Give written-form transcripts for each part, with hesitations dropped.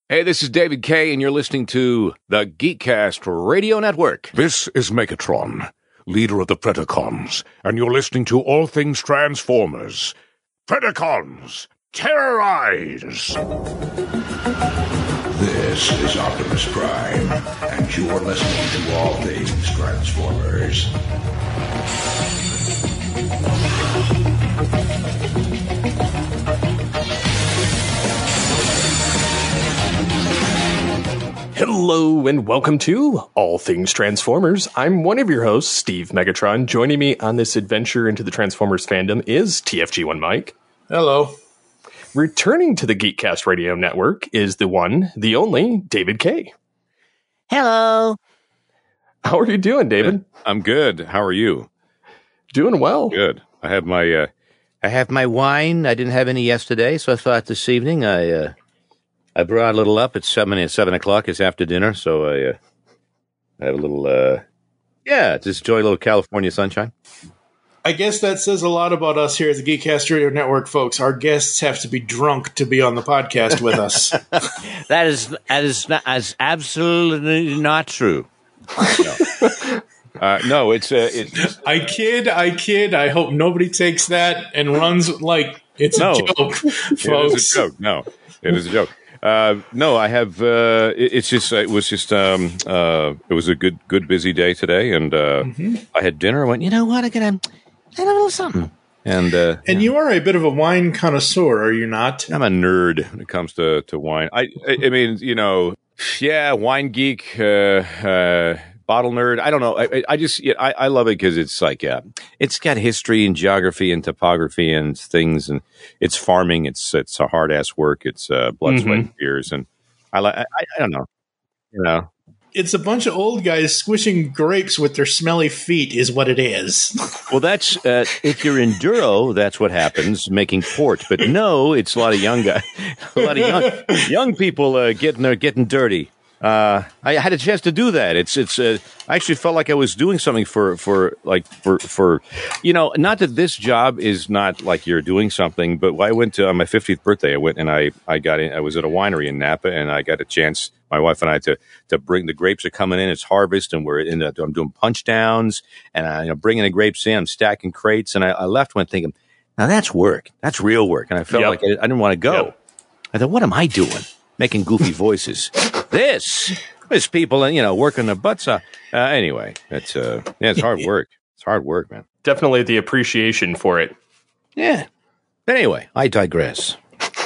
Hey, this is David Kay, and you're listening to the Geekcast Radio Network. This is Megatron, leader of the Predacons, and you're listening to All Things Transformers. Predacons, terrorize! This is Optimus Prime, and you're listening to All Things Transformers. Hello and welcome to All Things Transformers. I'm one of your hosts, Steve Megatron. Joining me on this adventure into the Transformers fandom is TFG1 Mike. Hello. Returning to the Geekcast Radio Network is the one, the only, David Kay. Hello. How are you doing, David? I'm good. How are you? Doing well. Good. I have my wine. I didn't have any yesterday, so I thought this evening I brought a little up. It's 7 o'clock. It's after dinner, so I have a little, just enjoy a little California sunshine. I guess that says a lot about us here at the Geekcast Radio Network, folks. Our guests have to be drunk to be on the podcast with us. That is absolutely not true. No, it's I kid. I hope nobody takes that and runs like it's a joke, folks. It is a joke. No, it is a joke. No, I have. It was a good busy day today, and I had dinner. I went, you know what? I got a little something. And you are a bit of a wine connoisseur, are you not? I'm a nerd when it comes to wine. I mean, wine geek, bottle nerd. I don't know. I love it because it's like, it's got history and geography and topography and things, and it's farming. It's a hard ass work. It's blood, sweat, and tears, and I don't know, It's a bunch of old guys squishing grapes with their smelly feet is what it is. Well, that's if you're enduro, that's what happens, making port. But no, it's a lot of young guys, young people getting dirty. I had a chance to do that. I actually felt like I was doing something for not that this job is not like you're doing something, but I went to on my 50th birthday. I went and I got in. I was at a winery in Napa, and I got a chance, my wife and I, to bring the grapes are coming in. It's harvest, and I'm doing punch downs, and I'm bringing the grapes in. I'm stacking crates, and I left one thinking, now that's work. That's real work, and I felt like I didn't want to go. Yep. I thought, what am I doing? Making goofy voices. This people, working their butts off. Anyway, it's hard work. It's hard work, man. Definitely the appreciation for it. Yeah. But anyway, I digress.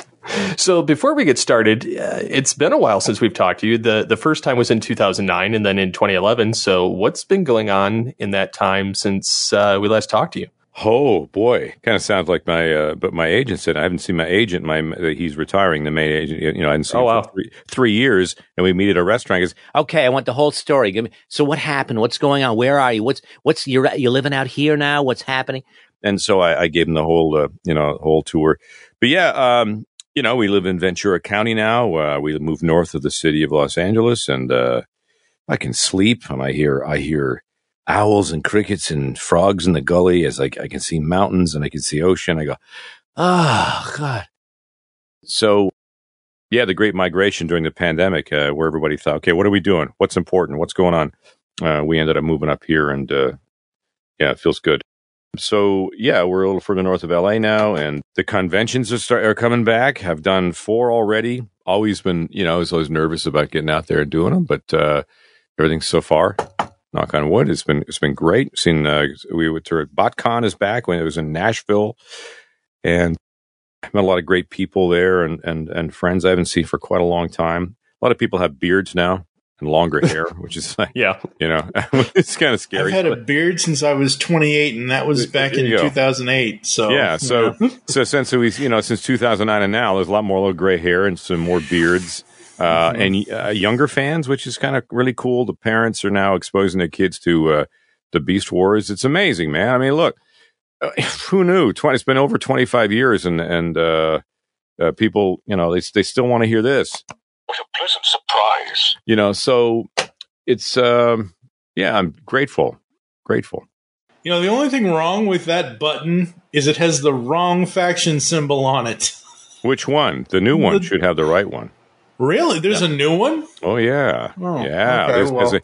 So before we get started, it's been a while since we've talked to you. The first time was in 2009 and then in 2011. So what's been going on in that time since we last talked to you? Oh boy, kind of sounds like but my agent said I haven't seen my agent. He's retiring, the main agent. I hadn't seen him for 3 years, and we meet at a restaurant. He goes, okay, I want the whole story. So what happened? What's going on? Where are you? What's you're living out here now? What's happening? And so I gave him the whole tour. But yeah, we live in Ventura County now. We moved north of the city of Los Angeles, and I can sleep, and I hear owls and crickets and frogs in the gully as I can see mountains and I can see ocean. I go, oh, God. So, yeah, the great migration during the pandemic where everybody thought, okay, what are we doing? What's important? What's going on? We ended up moving up here and, it feels good. So, yeah, we're a little further north of LA now, and the conventions are coming back. I've done 4 already. Always been, I was always nervous about getting out there and doing them, but everything so far, knock on wood, it's been great. Seen BotCon is back when it was in Nashville, and I met a lot of great people there and friends I haven't seen for quite a long time. A lot of people have beards now and longer hair, which is like, it's kind of scary. I've had a beard since I was 28, and that was back in 2008. So yeah, so since since 2009 and now, there's a lot more little gray hair and some more beards. And younger fans, which is kind of really cool. The parents are now exposing their kids to the Beast Wars. It's amazing, man. I mean, look, who knew? It's been over 25 years, and people, they still want to hear this. What a pleasant surprise! So it's I'm grateful. The only thing wrong with that button is it has the wrong faction symbol on it. Which one? The new one should have the right one. Really? There's a new one? Oh yeah, Oh, yeah. okay,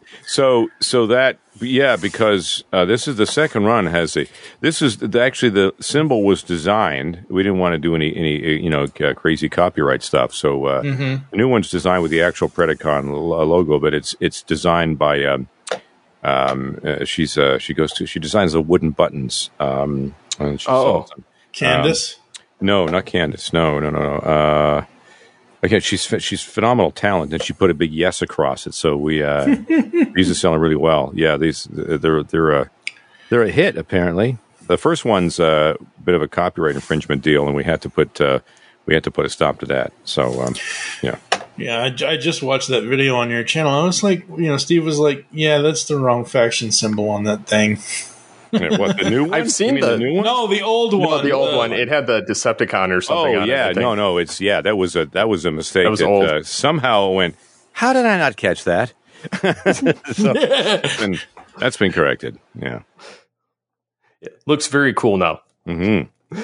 Because this is the second run actually the symbol was designed. We didn't want to do any crazy copyright stuff. So the new one's designed with the actual Predacon logo, but it's designed by she designs the wooden buttons. And she sells them. Candace? No, not Candace. No. Okay, she's phenomenal talent, and she put a big yes across it. So these are selling really well. Yeah, they're a hit apparently. The first one's a bit of a copyright infringement deal, and we had to put a stop to that. So yeah. Yeah, I just watched that video on your channel. I was like, Steve was like, yeah, that's the wrong faction symbol on that thing. Yeah, what, the new one? I've seen the new one. No, the old one. No, the old one. It had the Decepticon or something. Oh on yeah, it, no, it's that was a mistake. That was old. Somehow it went. How did I not catch that? So that's been corrected. Yeah, it looks very cool now. Mm-hmm.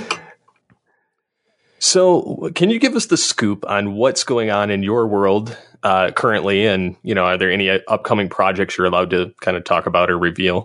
So, can you give us the scoop on what's going on in your world currently, and are there any upcoming projects you're allowed to kind of talk about or reveal?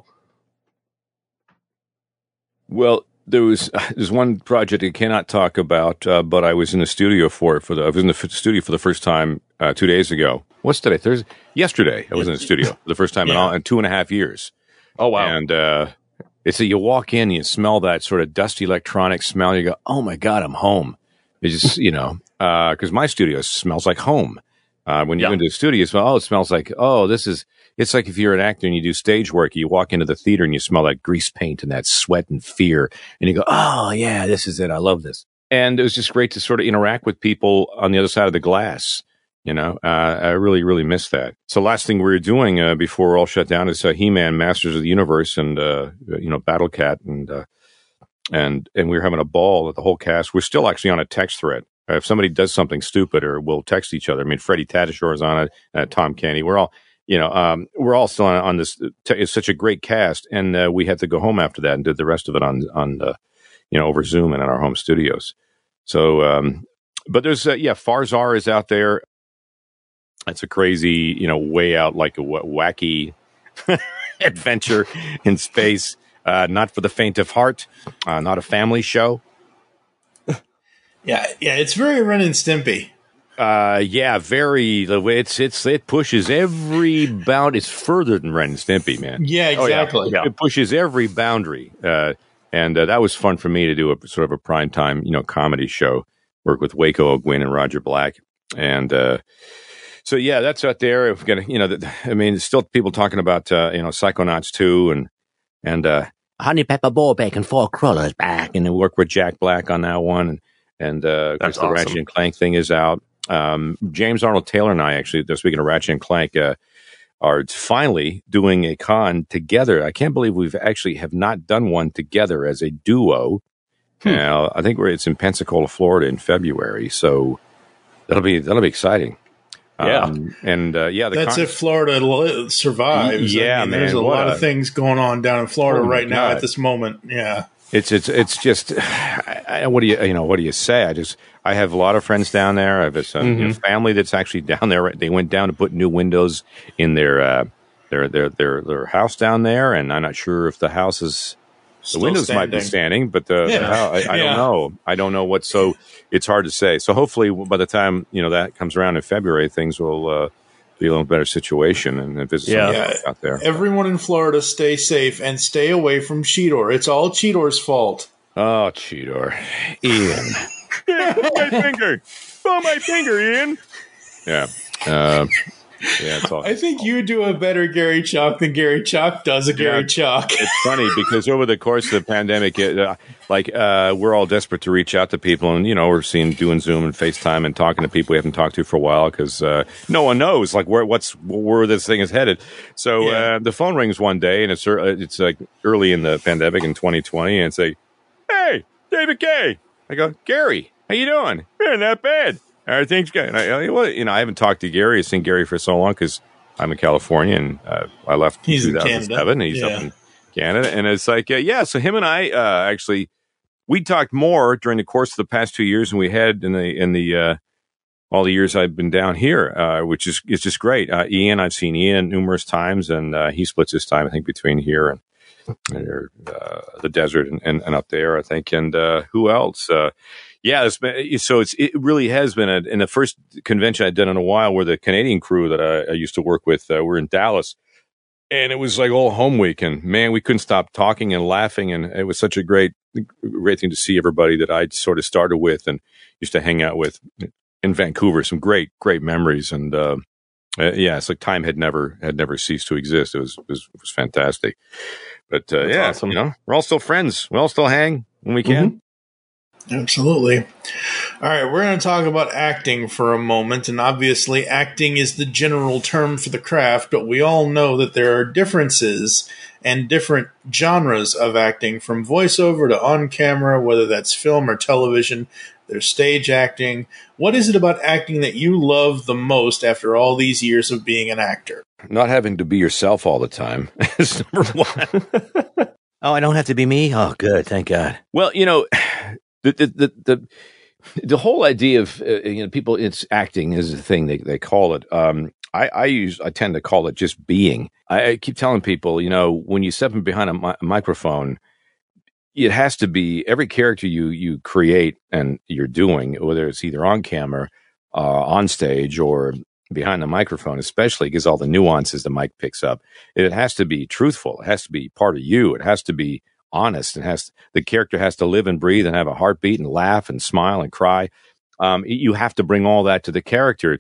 Well, there's one project I cannot talk about, but I was in the studio I was in the studio for the first time 2 days ago. What's today? Thursday? Yesterday, I was in the studio for the first time in 2.5 years. Oh wow! And it's you walk in, you smell that sort of dusty electronic smell. You go, "Oh my God, I'm home." It's just because my studio smells like home. When you go into the studio, you smell. It smells like It's like if you're an actor and you do stage work, you walk into the theater and you smell that grease paint and that sweat and fear, and you go, "Oh yeah, this is it. I love this." And it was just great to sort of interact with people on the other side of the glass. I really, really miss that. So last thing we were doing before we're all shut down is He-Man, Masters of the Universe, and Battle Cat, and we were having a ball with the whole cast. We're still actually on a text thread. If somebody does something stupid, or we'll text each other. I mean, Freddie Tatashore is on it, Tom Kenny. We're all. We're all still on this. It's such a great cast, and we had to go home after that and did the rest of it on over Zoom and in our home studios. So, but there's Farzar is out there. It's a crazy, way out, like a wacky adventure in space. Not for the faint of heart. Not a family show. Yeah, it's very Ren and Stimpy. Very. The way it pushes every bound. It's further than Ren and Stimpy, man. Yeah, exactly. It pushes every boundary. And that was fun for me to do a sort of a primetime, comedy show. Work with Waco O'Gwyn and Roger Black, and so yeah, that's out there. We've got there's still people talking about Psychonauts 2 and Honey Pepper Ballbeck and Four Crawlers back, and we work with Jack Black on that one, and of course the Ratchet and Clank thing is out. James Arnold Taylor and I actually, speaking of Ratchet and Clank, are finally doing a con together. I can't believe we've actually have not done one together as a duo. Now, I think it's in Pensacola, Florida in February. So that'll be exciting. Yeah. That's if Florida survives. Yeah, man. There's a lot of things going on down in Florida right now at this moment. Yeah. It's just, what do you say? I have a lot of friends down there. I have a family that's actually down there. They went down to put new windows in their house down there, and I'm not sure if the house is. The windows might be standing, but the house, I don't know. I don't know what. So it's hard to say. So hopefully, by the time that comes around in February, things will be a little better situation and visit someone out there. Everyone in Florida, stay safe and stay away from Cheetor. It's all Cheetor's fault. Oh, Cheetor, Ian. Pull my finger, Ian. Yeah. It's all. I think you do a better Gary Chalk than Gary Chalk does a Gary Chalk. It's funny because over the course of the pandemic, we're all desperate to reach out to people, and we're doing Zoom and FaceTime and talking to people we haven't talked to for a while because no one knows where this thing is headed. So the phone rings one day, and it's like early in the pandemic in 2020, and it's like, "Hey, David Kay." I go, "Gary, how you doing? Not bad. Everything's good." I haven't talked to Gary. I've seen Gary for so long because I'm in California and I left in 2007. He's up in Canada. And it's like, so him and I actually, we talked more during the course of the past 2 years than we had in the all the years I've been down here, which is just great. Ian, I've seen Ian numerous times, and he splits his time, I think, between here and the desert and up there, I think. And who else? It really has been in the first convention I'd done in a while, where the Canadian crew that I used to work with were in Dallas, and it was like all home week, and man, we couldn't stop talking and laughing, and it was such a great thing to see everybody that I'd sort of started with and used to hang out with in Vancouver. Some great memories, and it's like time had never ceased to exist. It was fantastic. But awesome. We're all still friends. We all still hang when we can. Mm-hmm. Absolutely. All right, we're going to talk about acting for a moment, and obviously acting is the general term for the craft, but we all know that there are differences and different genres of acting, from voiceover to on-camera, whether that's film or television. There's stage acting. What is it about acting that you love the most after all these years of being an actor? Not having to be yourself all the time is number one. Oh, I don't have to be me? Oh, good. Thank God. Well, the whole idea of people, it's acting is a thing they call it. I tend to call it just being. I keep telling people, when you step in behind a microphone, it has to be every character you create and you're doing, whether it's either on camera, on stage, or behind the microphone, especially because all the nuances the mic picks up. It has to be truthful. It has to be part of you. It has to be honest. The character has to live and breathe and have a heartbeat and laugh and smile and cry. You have to bring all that to the character.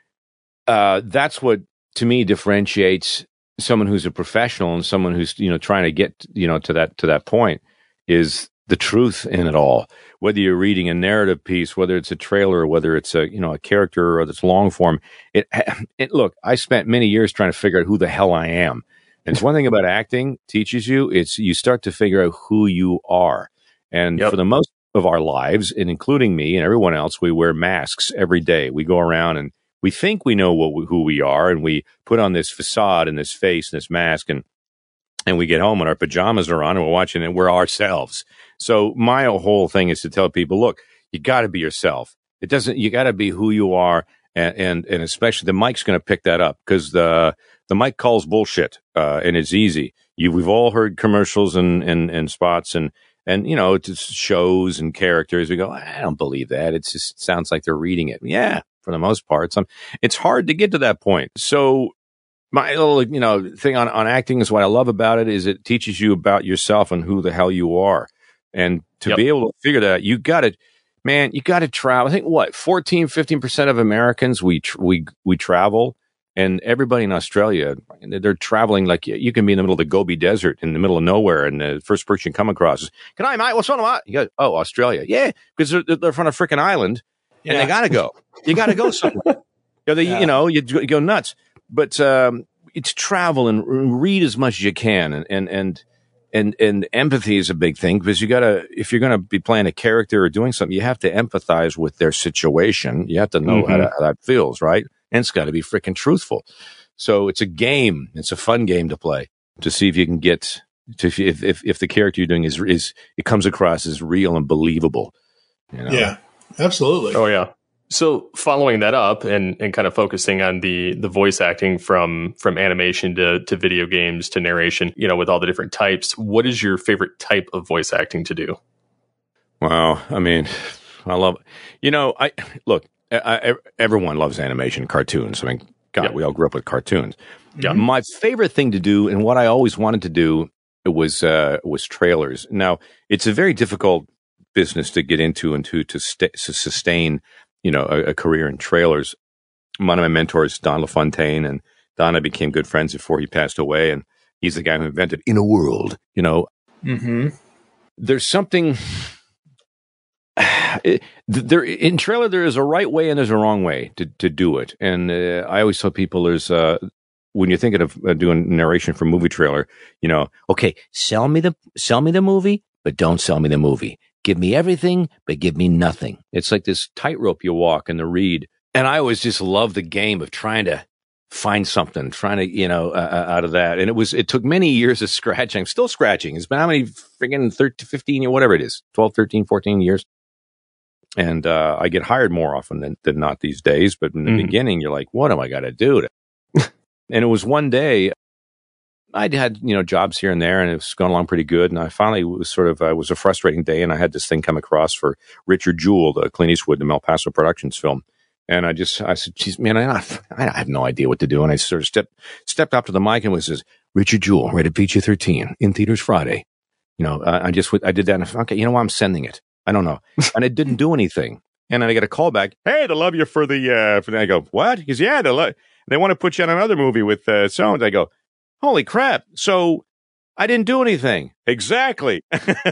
That's what, to me, differentiates someone who's a professional and someone who's trying to get to that point, is the truth in it all. Whether you're reading a narrative piece, whether it's a trailer, whether it's a character or that's long form. Look, I spent many years trying to figure out who the hell I am. And it's one thing about acting teaches you, you start to figure out who you are. And for the most of our lives, and including me and everyone else, we wear masks every day. We go around and we think we know who we are, and we put on this facade and this face and this mask, and we get home and our pajamas are on and we're watching and we're ourselves. So my whole thing is to tell people, look, you got to be yourself. You got to be who you are. And especially the mic's going to pick that up, because the mic calls bullshit, and it's easy. We've all heard commercials and spots and it's shows and characters. We go, I don't believe that. It just sounds like they're reading it. Yeah, for the most part. It's hard to get to that point. So my little, thing on acting is what I love about it is it teaches you about yourself and who the hell you are. And to be able to figure that out, you got to travel. I think 15% of Americans, we travel, and everybody in Australia, they're traveling like you can be in the middle of the Gobi Desert in the middle of nowhere, and the first person you come across is, "Good night, mate. What's on, mate?" You go, "Oh, Australia." Yeah, because they're from a freaking island, and they got to go. You got to go somewhere. You go nuts. But it's travel and read as much as you can, and empathy is a big thing, because if you're gonna be playing a character or doing something, you have to empathize with their situation. You have to know how that feels, right? And it's got to be freaking truthful. So it's a game. It's a fun game to play, to see if you can get to if the character you're doing is it comes across as real and believable. Yeah, absolutely. Oh yeah. So following that up and kind of focusing on the voice acting from animation to video games to narration, with all the different types, what is your favorite type of voice acting to do? Wow. I mean, I love it. Everyone loves animation, cartoons. I mean, God, we all grew up with cartoons. Yeah. My favorite thing to do, and what I always wanted to do, was trailers. Now, it's a very difficult business to get into and to sustain a career in trailers. One of my mentors, Don LaFontaine, and Don and I became good friends before he passed away, and he's the guy who invented In a World. There's something in trailer. There is a right way and there's a wrong way to do it. And I always tell people, there's when you're thinking of doing narration for movie trailer, okay, sell me the movie, but don't sell me the movie. Give me everything, but give me nothing. It's like this tightrope you walk in the read. And I always just love the game of trying to find something, trying to, out of that. And it took many years of scratching. I'm still scratching. It's been how many friggin' 13, 15, or whatever it is, 12, 13, 14 years. And I get hired more often than not these days. But in the beginning, you're like, what am I got to do? And it was one day, I'd had, jobs here and there, and it was going along pretty good. And I finally was it was a frustrating day, and I had this thing come across for Richard Jewell, the Clint Eastwood, the El Paso Productions film. And I said, geez, man, I have no idea what to do. And I sort of stepped up to the mic and was says, Richard Jewell, rated PG-13, in theaters Friday. I did that. And okay, you know what? I'm sending it. I don't know. And it didn't do anything. And then I get a call back. Hey, they love you for the, I go, what? He goes, yeah, they want to put you on another movie with, so-and-so. I go, holy crap. So I didn't do anything. Exactly.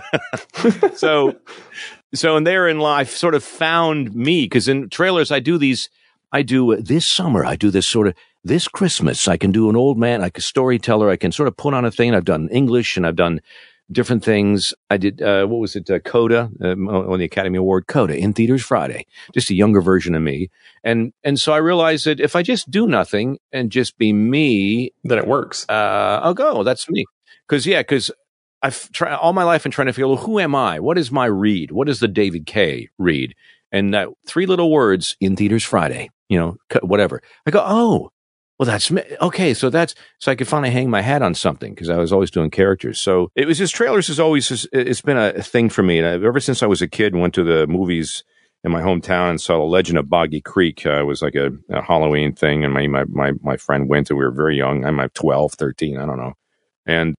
So and therein life sort of found me, because in trailers, I do this summer, I do this sort of, this Christmas, I can do an old man, like a storyteller. I can sort of put on a thing. I've done English and I've done different things. I did, what was it? Coda, on the Academy Award, Coda, in theaters Friday, just a younger version of me. And so I realized that if I just do nothing and just be me, then it works. I'll go. That's me. Because I've tried all my life and trying to figure, well, who am I? What is my read? What is the David Kaye read? And that 3 little words, in theaters Friday, whatever. I go, oh, well, that's me. Okay. So I could finally hang my hat on something, because I was always doing characters. So it was just, trailers it's been a thing for me. And ever since I was a kid and went to the movies in my hometown and saw The Legend of Boggy Creek. It was like a Halloween thing. And my friend went, and we were very young. I'm like 12, 13. I don't know. And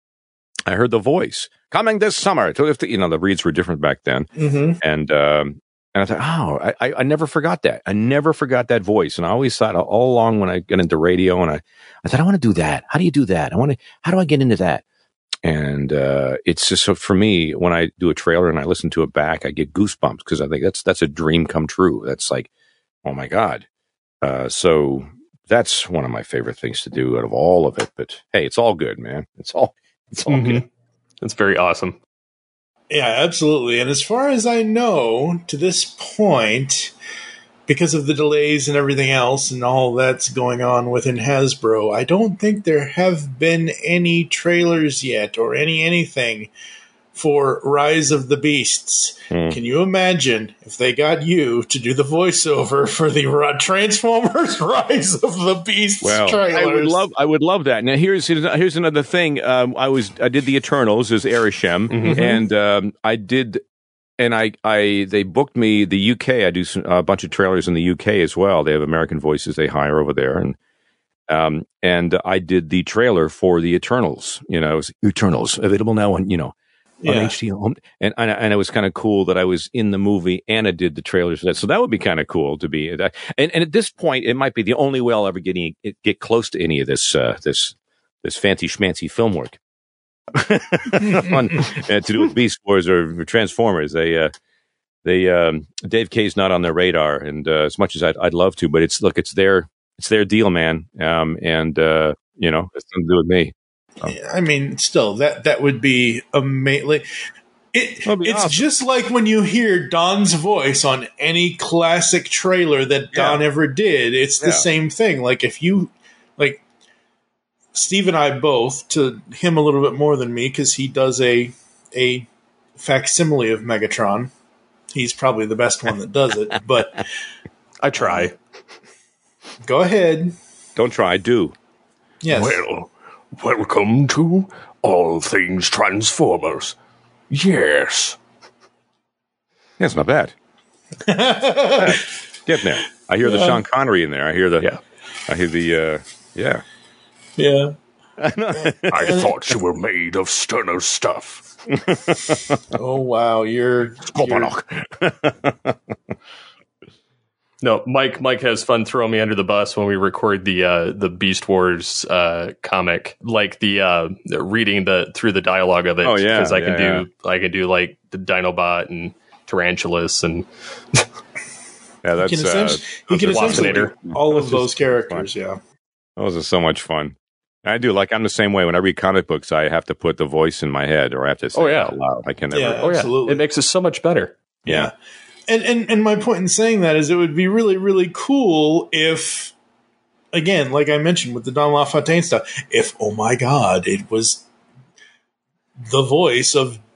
I heard the voice coming this summer. The reads were different back then. Mm-hmm. And I thought, oh, I never forgot that. I never forgot that voice. And I always thought all along when I got into radio, and I thought, I want to do that. How do you do that? How do I get into that? And it's just, so for me, when I do a trailer and I listen to it back, I get goosebumps, because I think that's a dream come true. That's like, oh my God. So that's one of my favorite things to do out of all of it. But hey, it's all good, man. It's all good. It's very awesome. Yeah, absolutely. And as far as I know, to this point, because of the delays and everything else and all that's going on within Hasbro, I don't think there have been any trailers yet or anything for Rise of the Beasts. Can you imagine if they got you to do the voiceover for the Transformers Rise of the Beasts trailers? I would love that. Now here's another thing. I did the Eternals as Arishem, and I did, and they booked me the UK. I do a bunch of trailers in the UK as well. They have American voices they hire over there, and I did the trailer for the Eternals. It was Eternals, available now on on HBO, and it was kind of cool that I was in the movie and I did the trailers for that. So that would be kind of cool to be that. And at this point, it might be the only way I'll ever get close to any of this fancy schmancy film work to do with Beast Wars or Transformers. Dave Kaye's not on their radar, and as much as I'd love to, but it's their deal, man. And it's nothing to do with me. I mean, still, that would be amazing. It's awesome. Just like when you hear Don's voice on any classic trailer that Don ever did. It's the same thing. Like, if you, like, Steve and I both, to him a little bit more than me, because he does a facsimile of Megatron. He's probably the best one that does it, but I try. Go ahead. Don't try, do. Yes. Well, welcome to All Things Transformers. Yes. That's not bad. Get there. I hear the Sean Connery in there. I hear the. Yeah. I thought you were made of sterner stuff. Oh wow, you're No, Mike has fun throwing me under the bus when we record the Beast Wars comic, like the reading through the dialogue of it. Oh yeah, because I can do like the Dinobot and Tarantulas and that's he can essentially all of those characters. Fun. Yeah, those are so much fun. I do. Like, I'm the same way. When I read comic books, I have to put the voice in my head, or I have to say it out loud. I can never. Yeah, absolutely. It makes it so much better. Yeah. And my point in saying that is it would be really, really cool if, again, like I mentioned with the Don LaFontaine stuff, if, oh my God, it was the voice of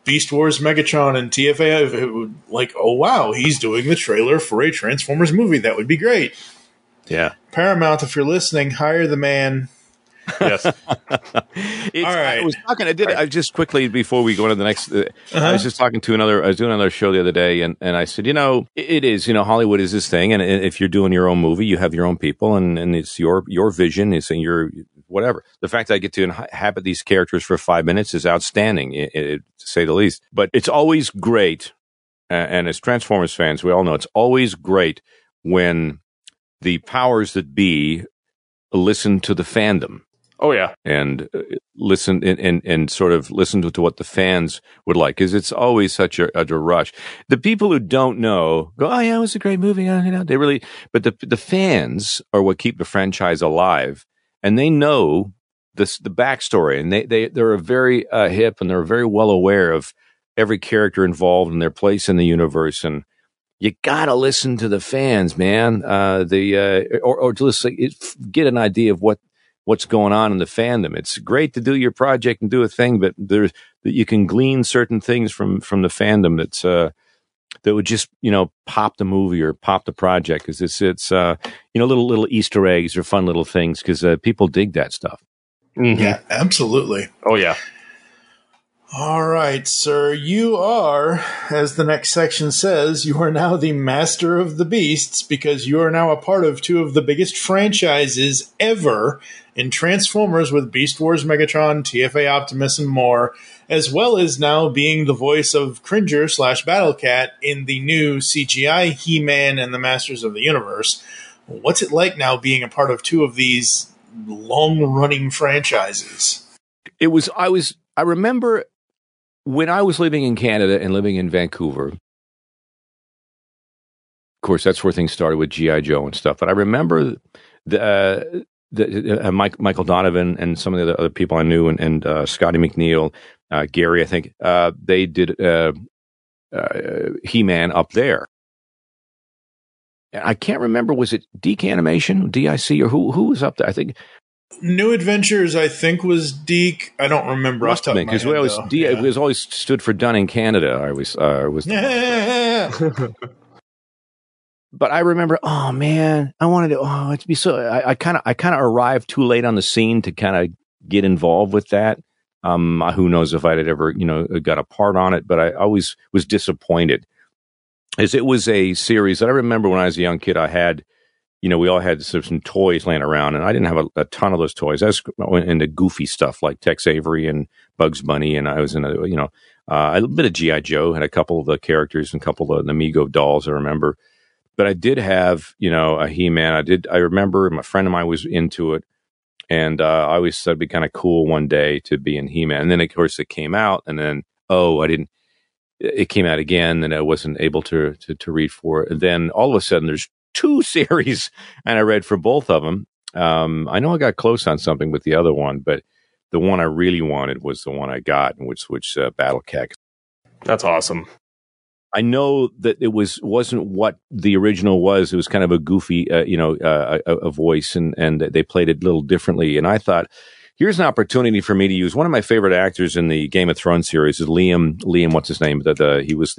Beast Wars Megatron and TFA, like, oh wow, he's doing the trailer for a Transformers movie. That would be great. Yeah. Paramount, if you're listening, hire the man. Yes. All right. I was talking. I just quickly before we go into the next. I was just talking to I was doing another show the other day, and I said, it is. Hollywood is this thing, and if you're doing your own movie, you have your own people, and it's your vision, it's your whatever. The fact that I get to inhabit these characters for 5 minutes is outstanding, to say the least. But it's always great, and as Transformers fans, we all know it's always great when the powers that be listen to the fandom. Oh yeah, and listen and sort of listen to what the fans would like, because it's always such a rush. The people who don't know go, "Oh yeah, it was a great movie." They really, but the fans are what keep the franchise alive, and they know the backstory, and they're very hip, and they're very well aware of every character involved and their place in the universe. And you gotta listen to the fans, man. Or just get an idea of what's going on in the fandom. It's great to do your project and do a thing, but you can glean certain things from the fandom that would just pop the movie or pop the project, because it's little Easter eggs or fun little things, because people dig that stuff. Mm-hmm. Yeah, absolutely. Oh yeah. All right, sir. You are, as the next section says, you are now the master of the beasts, because you are now a part of two of the biggest franchises ever in Transformers, with Beast Wars Megatron, TFA Optimus, and more, as well as now being the voice of Cringer / Battlecat in the new CGI He-Man and the Masters of the Universe. What's it like now being a part of two of these long-running franchises? I remember when I was living in Canada and living in Vancouver. Of course, that's where things started with G.I. Joe and stuff. But I remember Michael Donovan and some of the other people I knew, and Scotty McNeil, Gary, I think, they did He-Man up there. I can't remember, was it DIC Animation, DIC, or who was up there? I think New Adventures, I think, was DIC. I don't remember. Must have been, because it was always stood for Done in Canada. But I remember, oh man, I wanted to. It'd be so. I kind of arrived too late on the scene to kind of get involved with that. Who knows if I'd ever got a part on it? But I always was disappointed, as it was a series that I remember when I was a young kid. I had. We all had some toys laying around, and I didn't have a ton of those toys. I was into goofy stuff like Tex Avery and Bugs Bunny, and I was into, a bit of G.I. Joe, had a couple of the characters and a couple of the Amigo dolls, I remember. But I did have, a He-Man. I remember my friend of mine was into it, and I always thought it'd be kind of cool one day to be in He-Man. And then, of course, it came out, and then, it came out again, and I wasn't able to read for it. And then all of a sudden, there's 2 series, and I read for both of them. I know I got close on something with the other one, but the one I really wanted was the one I got, which Battlecat. That's awesome. I know that it wasn't what the original was. It was kind of a goofy, a voice, and they played it a little differently. And I thought, here's an opportunity for me to use one of my favorite actors in the Game of Thrones series is Liam. What's his name? He was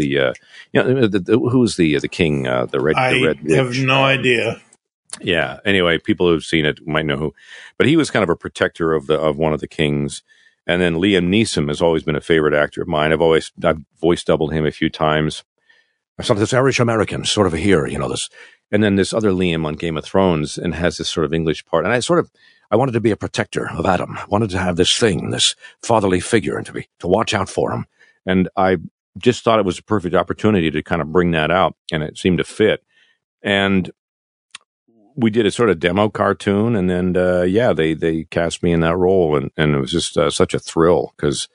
who was the king? The red. I have no idea. Yeah. Anyway, people who've seen it might know who, but he was kind of a protector of one of the kings. And then Liam Neeson has always been a favorite actor of mine. I've voice doubled him a few times. Something this Irish American, sort of a hero, this. And then this other Liam on Game of Thrones, and has this sort of English part. And I wanted to be a protector of Adam. I wanted to have this thing, this fatherly figure, and to watch out for him. And I just thought it was a perfect opportunity to kind of bring that out, and it seemed to fit. And we did a sort of demo cartoon, and then they cast me in that role, and it was just such a thrill, because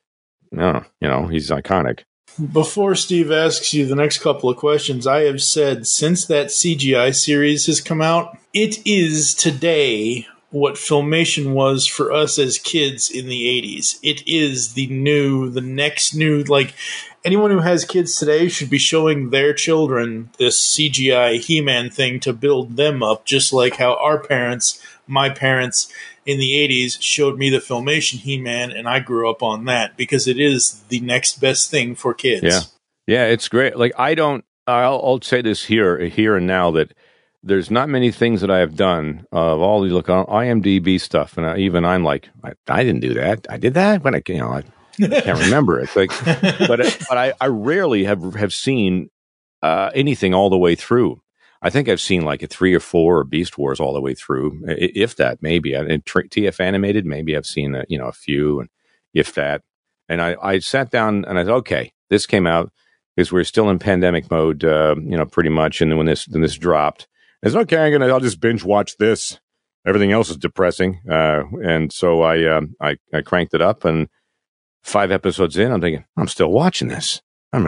he's iconic. Before Steve asks you the next couple of questions, I have said since that CGI series has come out, it is today what Filmation was for us as kids in the 80s. It is the next new, like, anyone who has kids today should be showing their children this CGI He-Man thing to build them up, just like how my parents in the 80s showed me the Filmation He-Man, and I grew up on that because it is the next best thing for kids. Yeah. Yeah, it's great. Like, I'll say this here and now, that there's not many things that I have done of all these, look on IMDb stuff, and I'm like, I didn't do that. I did that when I can't remember. It's like, but I rarely have seen anything all the way through. I think I've seen like a 3 or 4 Beast Wars all the way through, if that, maybe. And TF Animated, maybe I've seen a few, and if that. And I sat down and I thought, okay, this came out because we're still in pandemic mode, pretty much. And then when this dropped, I said, okay, I'll just binge watch this. Everything else is depressing, and so I cranked it up, and 5 episodes in, I'm thinking, I'm still watching this.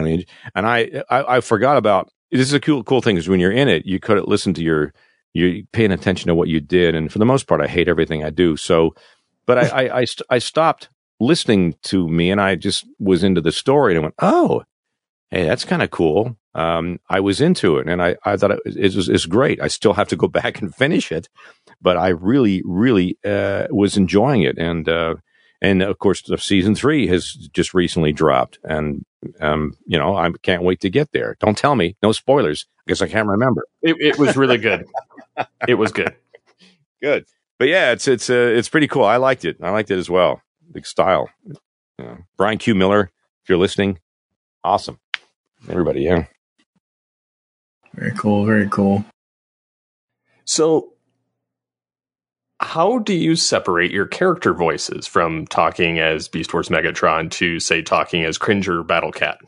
I forgot about. This is a cool thing, is when you're in it, you could listen to you're paying attention to what you did, and for the most part, I hate everything I do. So, but I stopped listening to me, and I just was into the story, and I went, oh, hey, that's kind of cool. I was into it, and I thought it's great. I still have to go back and finish it, but I really, really was enjoying it. And of course, season 3 has just recently dropped, and I can't wait to get there. Don't tell me, no spoilers, because I can't remember. It was really good. It was good. Good, but yeah, it's pretty cool. I liked it. I liked it as well. Big style. Brian Q. Miller, if you're listening, awesome. Everybody, yeah. Very cool, very cool. So, how do you separate your character voices from talking as Beast Wars Megatron to, say, talking as Cringer Battle Cat?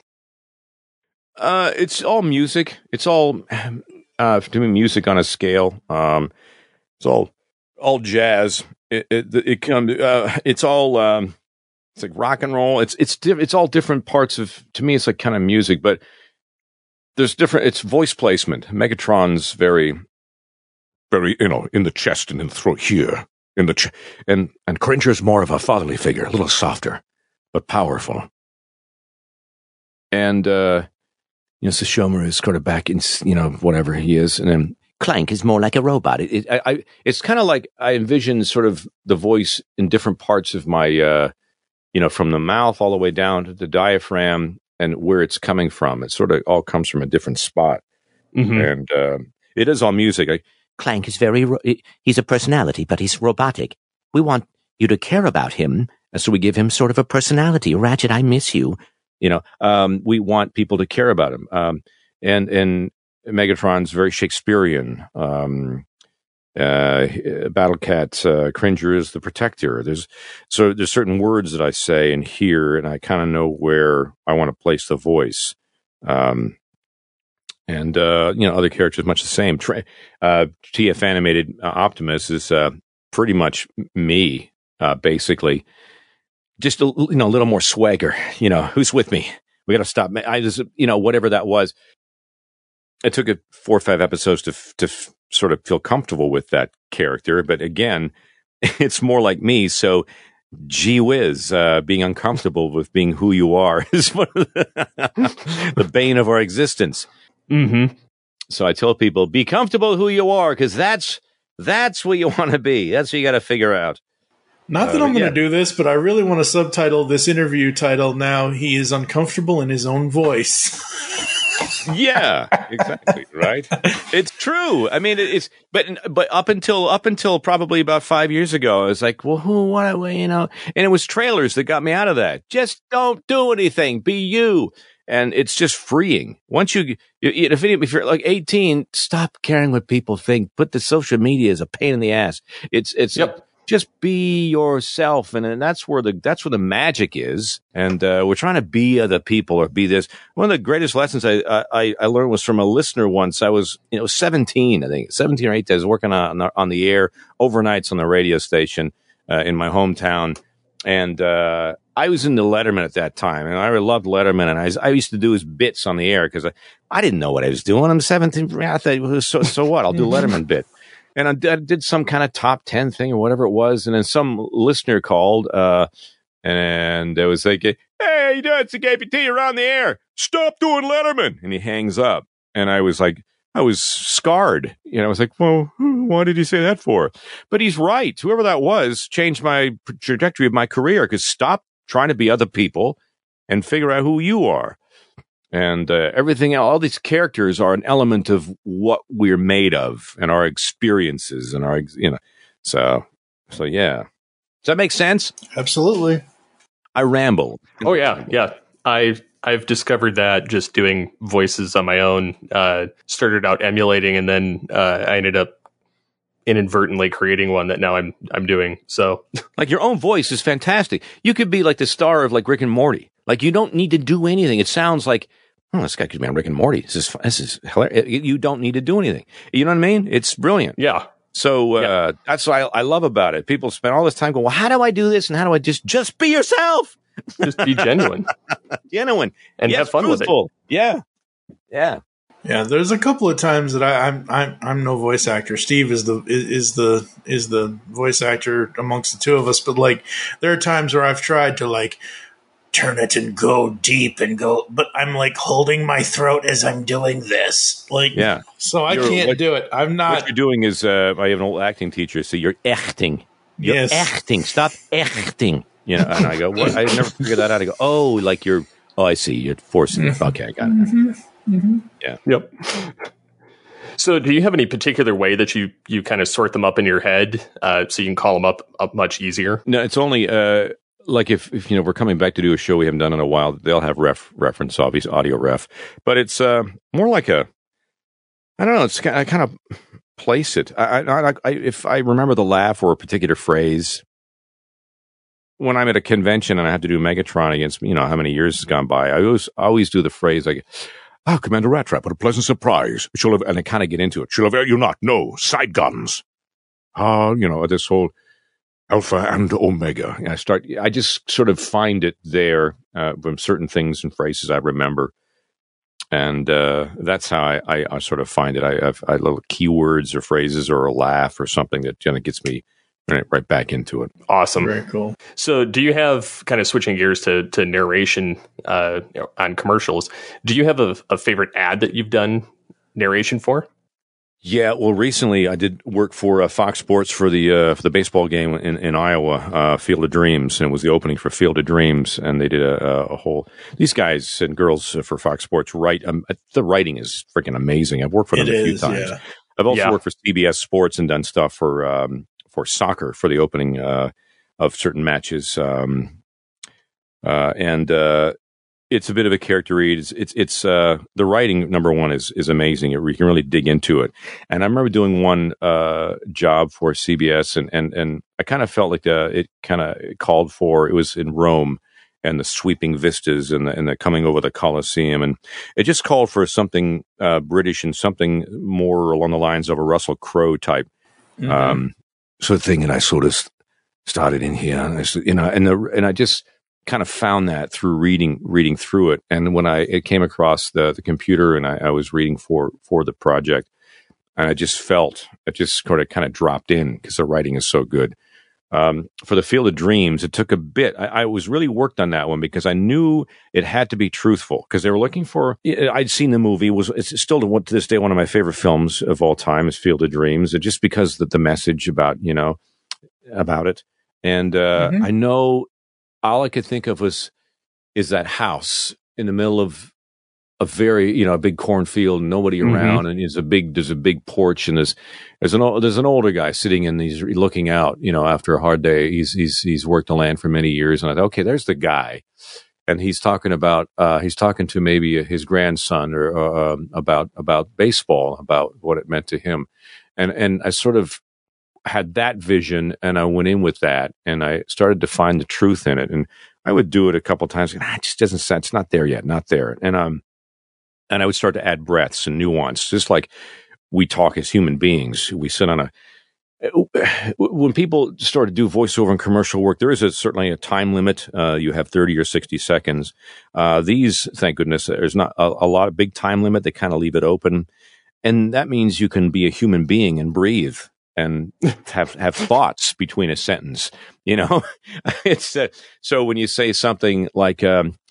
It's all music. It's all doing music on a scale. It's all jazz. It's all it's like rock and roll. It's all different parts of. To me, it's like kind of music, but there's different. It's voice placement. Megatron's very, in the chest and in the throat here, and Cringer's more of a fatherly figure, a little softer, but powerful. And Sashomer is sort of back in, whatever he is, and then Clank is more like a robot. It's kind of like I envision sort of the voice in different parts of my, from the mouth all the way down to the diaphragm and where it's coming from. It sort of all comes from a different spot. Mm-hmm. And it is all music. Clank is he's a personality, but he's robotic. We want you to care about him, so we give him sort of a personality. Ratchet, I miss you. We want people to care about him. And Megatron's very Shakespearean. Battle Cat, Cringer is the protector. There's certain words that I say and hear, and I kind of know where I want to place the voice. Other characters much the same. TF Animated Optimus is pretty much me, basically. Just a little more swagger. Who's with me? We got to stop. I just, whatever that was. It took 4 or 5 episodes to sort of feel comfortable with that character, but again, it's more like me. So, gee whiz, being uncomfortable with being who you are is one of the bane of our existence. Mm-hmm. So I tell people, be comfortable who you are, because that's what you want to be. That's what you got to figure out. Not that I'm going to do this, but I really want to subtitle this interview title now. He is uncomfortable in his own voice. Yeah, exactly. Right. It's true. I mean, but up until probably about 5 years ago, I was like, well, and it was trailers that got me out of that. Just don't do anything. Be you. And it's just freeing. Once if you're like 18, stop caring what people think. Put the social media as a pain in the ass. It's yep. Just be yourself, and that's where the magic is. And we're trying to be other people or be this. One of the greatest lessons I learned was from a listener once. I was 17, I think 17 or 18. I was working on the air overnights on the radio station in my hometown, and I was into Letterman at that time, and I loved Letterman. And I used to do his bits on the air because I didn't know what I was doing. I'm 17. I thought, so what? I'll do a Letterman bit. And I did some kind of top 10 thing or whatever it was. And then some listener called, and it was like, hey, you doing? It's a KPT, you're on the air. Stop doing Letterman. And he hangs up. And I was like, I was scarred. I was like, well, why did he say that for? But he's right. Whoever that was changed my trajectory of my career, because stop trying to be other people and figure out who you are. And everything, all these characters are an element of what we're made of and our experiences and our, so yeah. Does that make sense? Absolutely. I ramble. Oh yeah. Yeah. I've discovered that just doing voices on my own, started out emulating, and then I ended up inadvertently creating one that now I'm doing. So like your own voice is fantastic. You could be like the star of like Rick and Morty. Like you don't need to do anything. It sounds like, oh, this guy could be on Rick and Morty. This is hilarious. You don't need to do anything. You know what I mean? It's brilliant. Yeah. So that's what I love about it. People spend all this time going, well, how do I do this? And how do I just be yourself? Just be genuine. Genuine. And have fun truthful. With it. Yeah. Yeah. Yeah, there's a couple of times that I'm no voice actor. Steve is the voice actor amongst the two of us, but like there are times where I've tried to like turn it and go deep and go, but I'm like holding my throat as I'm doing this. Like, yeah. So I can't do it. I'm not. What you're doing is, I have an old acting teacher, so you're acting. You're acting. Stop acting. And I go, what? I never figured that out. I go, I see. You're forcing it. Okay, I got it. Mm-hmm. Mm-hmm. Yeah. Yep. So do you have any particular way that you kind of sort them up in your head so you can call them up much easier? No, it's only like if we're coming back to do a show we haven't done in a while, they'll have reference, obviously audio ref, but it's more like I don't know. It's I kind of place it. If I remember the laugh or a particular phrase when I'm at a convention and I have to do Megatron against how many years has gone by, I always do the phrase like, "Ah, Commander Rattrap, what a pleasant surprise! And I kind of get into it. She'll avail you not. No side guns. This whole Alpha and Omega. I just sort of find it there from certain things and phrases I remember. And that's how I sort of find it. I have little keywords or phrases or a laugh or something that kind of gets me right back into it. Awesome. Very cool. So do you have, kind of switching gears to narration on commercials, do you have a favorite ad that you've done narration for? Yeah, well, recently I did work for Fox Sports for the baseball game in Iowa, Field of Dreams, and it was the opening for Field of Dreams, and they did a whole. These guys and girls for Fox Sports write. The writing is freaking amazing. I've worked for them a few times. Yeah. I've also worked for CBS Sports and done stuff for soccer for the opening of certain matches, and it's a bit of a character read. It's the writing, number one, is amazing. You can really dig into it. And I remember doing one job for CBS, and I kind of felt like it kind of called for. It was in Rome, and the sweeping vistas and the coming over the Colosseum, and it just called for something British and something more along the lines of a Russell Crowe type sort of thing. And I sort of started in here, and I just kind of found that through reading through it. And when it came across the computer and I was reading for the project, and I just felt it just sort of kind of dropped in because the writing is so good. For the Field of Dreams, it took a bit. I was really worked on that one because I knew it had to be truthful because they were looking for. I'd seen the movie. It's still to this day one of my favorite films of all time is Field of Dreams, just because the message about it. And I know. All I could think of is that house in the middle of a very, a big cornfield, nobody around, and there's a big porch, and there's an older guy sitting and he's looking out, after a hard day. He's worked the land for many years, and I thought, okay, there's the guy, and he's talking to maybe his grandson or about baseball, about what it meant to him, and I sort of had that vision, and I went in with that, and I started to find the truth in it. And I would do it a couple of times, and it just doesn't sound, it's not there yet, not there. And I would start to add breaths and nuance, just like we talk as human beings. We sit on when people start to do voiceover and commercial work, there is certainly a time limit. You have 30 or 60 seconds. These, thank goodness, there's not a lot of big time limit. They kind of leave it open. And that means you can be a human being and breathe and have thoughts between a sentence. You know, it's so when you say something like,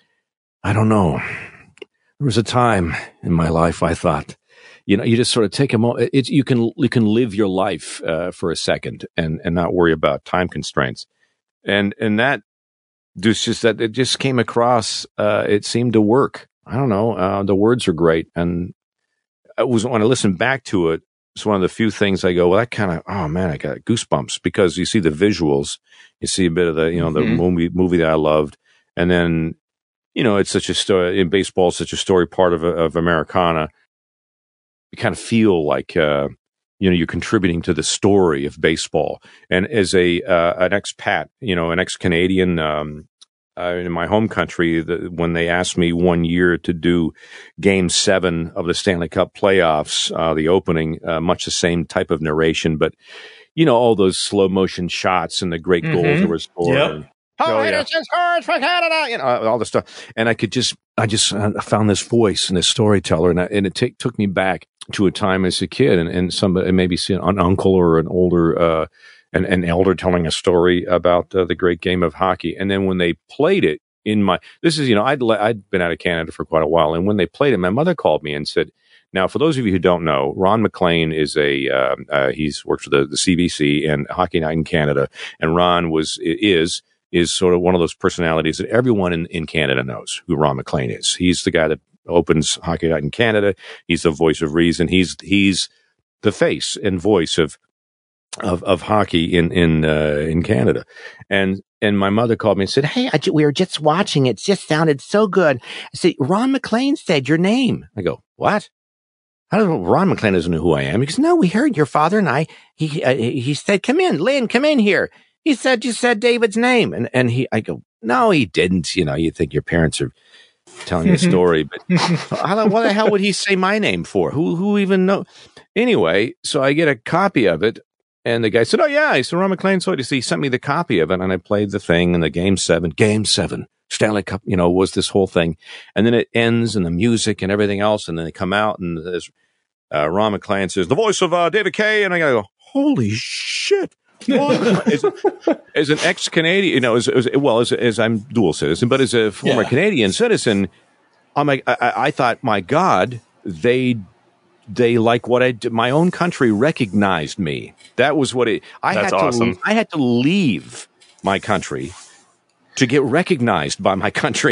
I don't know, there was a time in my life I thought, you know, you just sort of take a moment. You can live your life for a second and not worry about time constraints, and that just that it just came across. It seemed to work. I don't know. The words are great, and when I listen back to it, it's one of the few things I go, well, that kind of, oh man, I got goosebumps, because you see the visuals, you see a bit of the, you know, the movie that I loved, and then, you know, it's such a story in baseball, such a story part of Americana. You kind of feel like, you know, you're contributing to the story of baseball. And as an expat, you know, an ex-Canadian, in my home country, when they asked me one year to do Game 7 of the Stanley Cup playoffs, the opening, much the same type of narration, but, you know, all those slow motion shots and the great goals that were scored. Yep. Henderson scores for Canada, you know, all this stuff. And I just found this voice and this storyteller, and it took me back to a time as a kid, and somebody, maybe see an uncle or an older, an elder telling a story about the great game of hockey. And then when they played it this is, you know, I'd been out of Canada for quite a while. And when they played it, my mother called me and said, now, for those of you who don't know, Ron MacLean is he's worked for the CBC and Hockey Night in Canada. And Ron is sort of one of those personalities that everyone in Canada knows who Ron MacLean is. He's the guy that opens Hockey Night in Canada. He's the voice of reason. He's the face and voice of hockey in Canada. And my mother called me and said, hey, we were just watching. It just sounded so good. I said, Ron MacLean said your name. I go, what? How does Ron MacLean doesn't know who I am? He goes, no, we heard your father and I. He said, come in, Lynn, come in here. He said, you said David's name. And I go, no, he didn't. You know, you think your parents are telling you a story, but what the hell would he say my name for? Who even know? Anyway, so I get a copy of it. And the guy said, oh, yeah. He said, Ron MacLean. So he sent me the copy of it, and I played the thing, and the Game 7, Stanley Cup, you know, was this whole thing. And then it ends, and the music and everything else, and then they come out, and there's Ron MacLean says, the voice of David Kaye. And I go, holy shit. As an ex-Canadian, you know, as I'm dual citizen, but as a former Canadian citizen, I thought, my God, they like what I did. My own country recognized me. That was what That's awesome. I had to leave my country to get recognized by my country.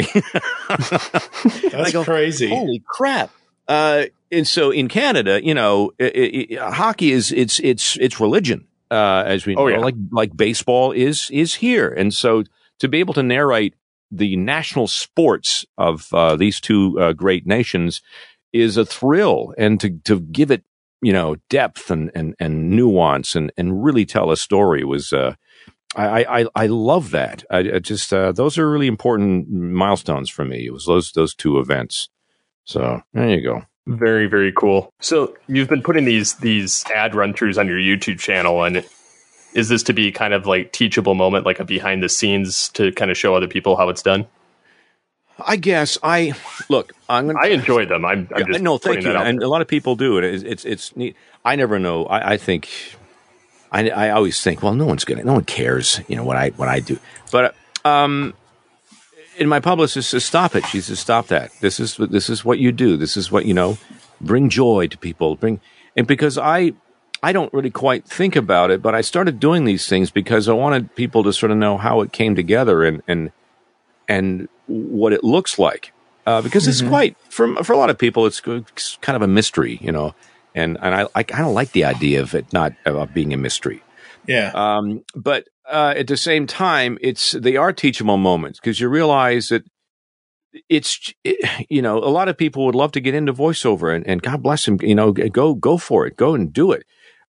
That's crazy. Holy crap. And so in Canada, you know, hockey is it's religion, as we know, like baseball is here. And so to be able to narrate the national sports of these two great nations is a thrill, and to give it, you know, depth and nuance and really tell a story was, I love that. I just, those are really important milestones for me. It was those two events. So there you go. Very, very cool. So you've been putting these ad run throughs on your YouTube channel, and is this to be kind of like teachable moment, like a behind the scenes to kind of show other people how it's done? I guess I enjoy them. I'm just no, thank you. And a lot of people do it. It's neat. I never know. I think I always think, well, no one cares, you know, what I do. But and my publicist says, stop it. She says, stop that. This is what you do. This is what, you know, bring joy to people. And because I don't really quite think about it, but I started doing these things because I wanted people to sort of know how it came together and what it looks like, because it's quite for a lot of people, it's kind of a mystery, you know, and I kind of like the idea of it not being a mystery. Yeah. But at the same time, they are teachable moments, because you realize that you know, a lot of people would love to get into voiceover, and God bless them, you know, go for it, go and do it.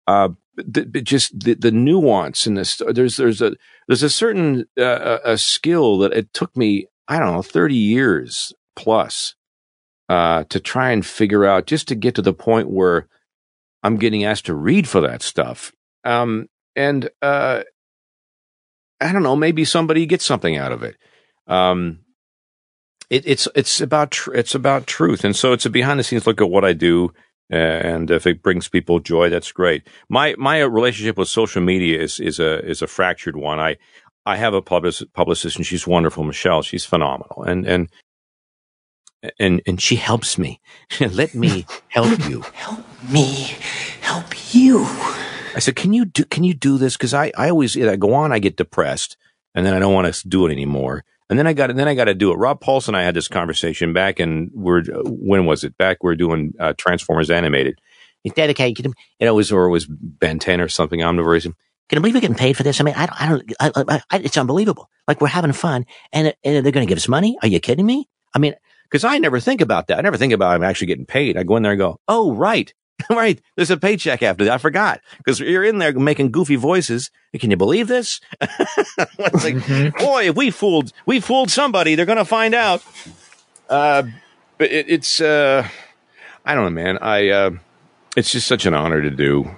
Just the nuance in this, there's a certain a skill that it took me, I don't know, 30 years plus to try and figure out, just to get to the point where I'm getting asked to read for that stuff. And I don't know, maybe somebody gets something out of it. It's about truth, and so it's a behind the scenes look at what I do. And if it brings people joy, that's great. My relationship with social media is a fractured one. I have a publicist, and she's wonderful, Michelle. She's phenomenal, and she helps me. Let me help you. Help me help you. I said, can you do this? Because I always I go on, I get depressed, and then I don't want to do it anymore. And then I got to do it. Rob Paulson and I had this conversation back, and when was it? Back we're doing Transformers Animated. It's dedicated. It was Ben 10 or something. Omnivorous. Can I believe we're getting paid for this? I mean, it's unbelievable. Like, we're having fun, and they're going to give us money. Are you kidding me? I mean, because I never think about that. I never think about I'm actually getting paid. I go in there and go, oh, right. Right. There's a paycheck after that. I forgot, because you're in there making goofy voices. Can you believe this? It's like, boy, if we fooled somebody, they're going to find out. But it's I don't know, man. It's just such an honor to do.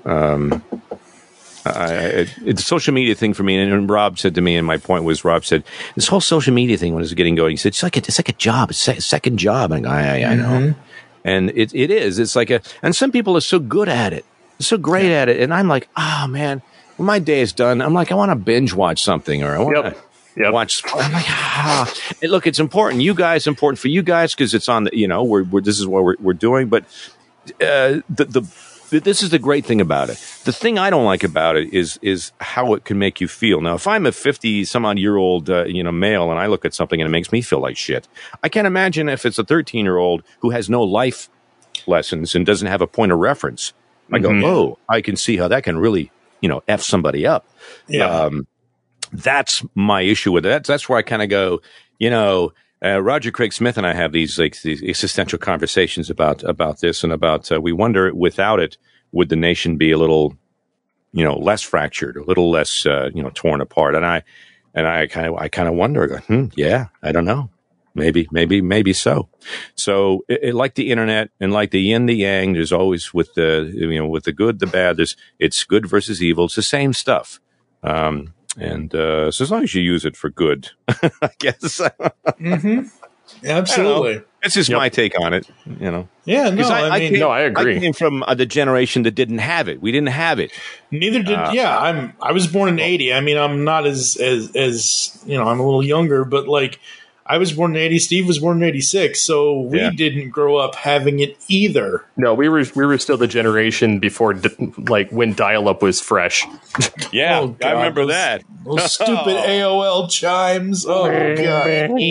It's a social media thing for me. And Rob said to me, and my point was, Rob said, this whole social media thing, when it was getting going, he said, it's like a job. It's a second job. And I know. And it is. It's like and some people are so good at it, so great at it. And I'm like, oh man, when my day is done, I'm like, I want to binge watch something, or I want to watch. I'm like, look, it's important. Important for you guys, because it's on the, this is what we're doing. But this is the great thing about it. The thing I don't like about it is how it can make you feel. Now, if I'm a 50-some-odd-year-old male, and I look at something and it makes me feel like shit, I can't imagine if it's a 13-year-old who has no life lessons and doesn't have a point of reference. I go, oh, I can see how that can really, F somebody up. Yeah. That's my issue with it. That's where I kind of go, Roger Craig Smith and I have these existential conversations about this, and about we wonder, without it, would the nation be a little, less fractured, a little less, torn apart? And I kind of wonder. I go, yeah, I don't know, maybe so. So it, like the internet, and like the yin, the yang, there's always with the good, the bad. It's good versus evil. It's the same stuff. And so as long as you use it for good, I guess. Absolutely. It's just my take on it, Yeah, no, I agree. I came from the generation that didn't have it. We didn't have it. Neither did. I was born in '80. I mean, I'm not as I'm a little younger, but like, I was born in '80. Steve was born in '86, so we didn't grow up having it either. No, we were still the generation before, when dial-up was fresh. Yeah, God, I remember that. Those stupid AOL chimes. Oh God!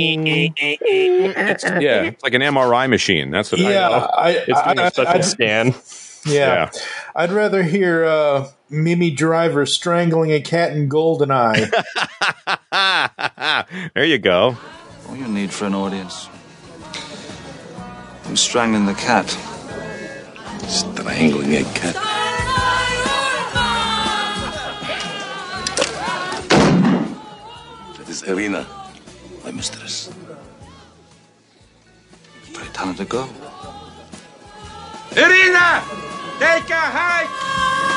It's like an MRI machine. That's what I know. It's doing a special scan. Yeah. I'd rather hear Mimi Driver strangling a cat in GoldenEye. There you go. All you need for an audience. Who's strangling the cat? Strangling a cat. That is Irina, my mistress. Very talented girl. Irina! Take a hike!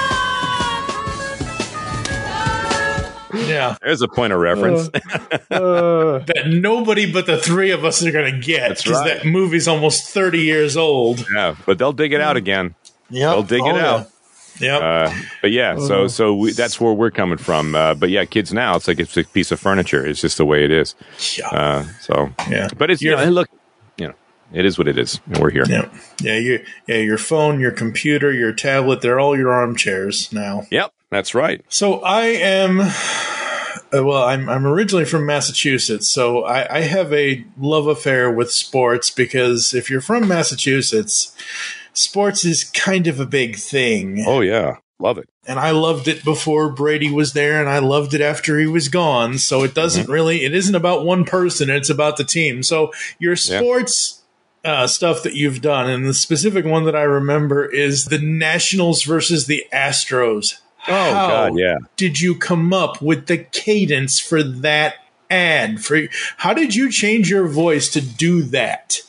Yeah. There's a point of reference. That nobody but the three of us are going to get. That's because right. that movie's almost 30 years old. Yeah, but they'll dig it out again. Yeah, they'll dig it out. Yeah. But yeah, so that's where we're coming from. But yeah, kids now, it's like it's a piece of furniture. It's just the way it is. Yeah. But it's look, it is what it is, and we're here. Yeah. Your phone, your computer, your tablet, they're all your armchairs now. Yep, that's right. So I am. I'm originally from Massachusetts, so I have a love affair with sports, because if you're from Massachusetts, sports is kind of a big thing. Oh, yeah. Love it. And I loved it before Brady was there, and I loved it after he was gone. So it doesn't it isn't about one person, it's about the team. So your sports stuff that you've done, and the specific one that I remember is the Nationals versus the Astros. How did you come up with the cadence for that ad? How did you change your voice to do that?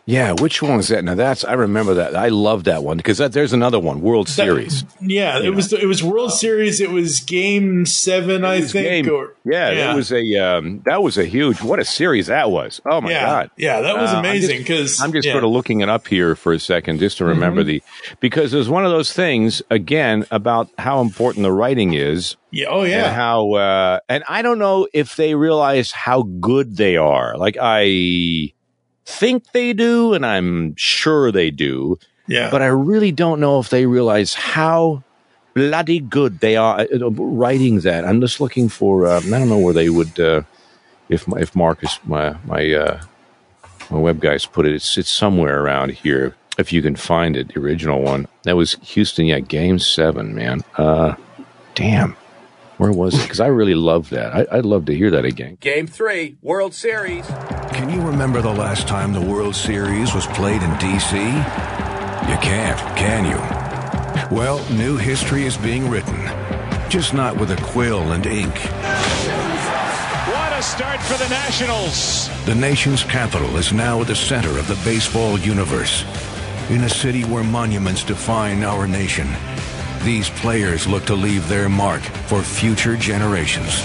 Yeah, which one was that? Now I remember that. I love that one because there's another one, World Series. It was World Series. It was Game 7, I think. That was a huge. What a series that was! Oh my God! Yeah, that was amazing. Because I'm just sort of looking it up here for a second just to remember because it was one of those things again about how important the writing is. Yeah. Oh yeah. And how and I don't know if they realize how good they are. Like I think they do, and I'm sure they do. Yeah. But I really don't know if they realize how bloody good they are at writing that. I'm just looking for. I don't know where they would. If Marcus, my web guys put it, it's somewhere around here. If you can find it, the original one. That was Houston. Yeah, Game 7, man. Damn. Where was it? Because I really love that. I'd love to hear that again. Game 3, World Series. Can you remember the last time the World Series was played in D.C.? You can't, can you? Well, new history is being written, just not with a quill and ink. What a start for the Nationals. The nation's capital is now at the center of the baseball universe. In a city where monuments define our nation, these players look to leave their mark for future generations.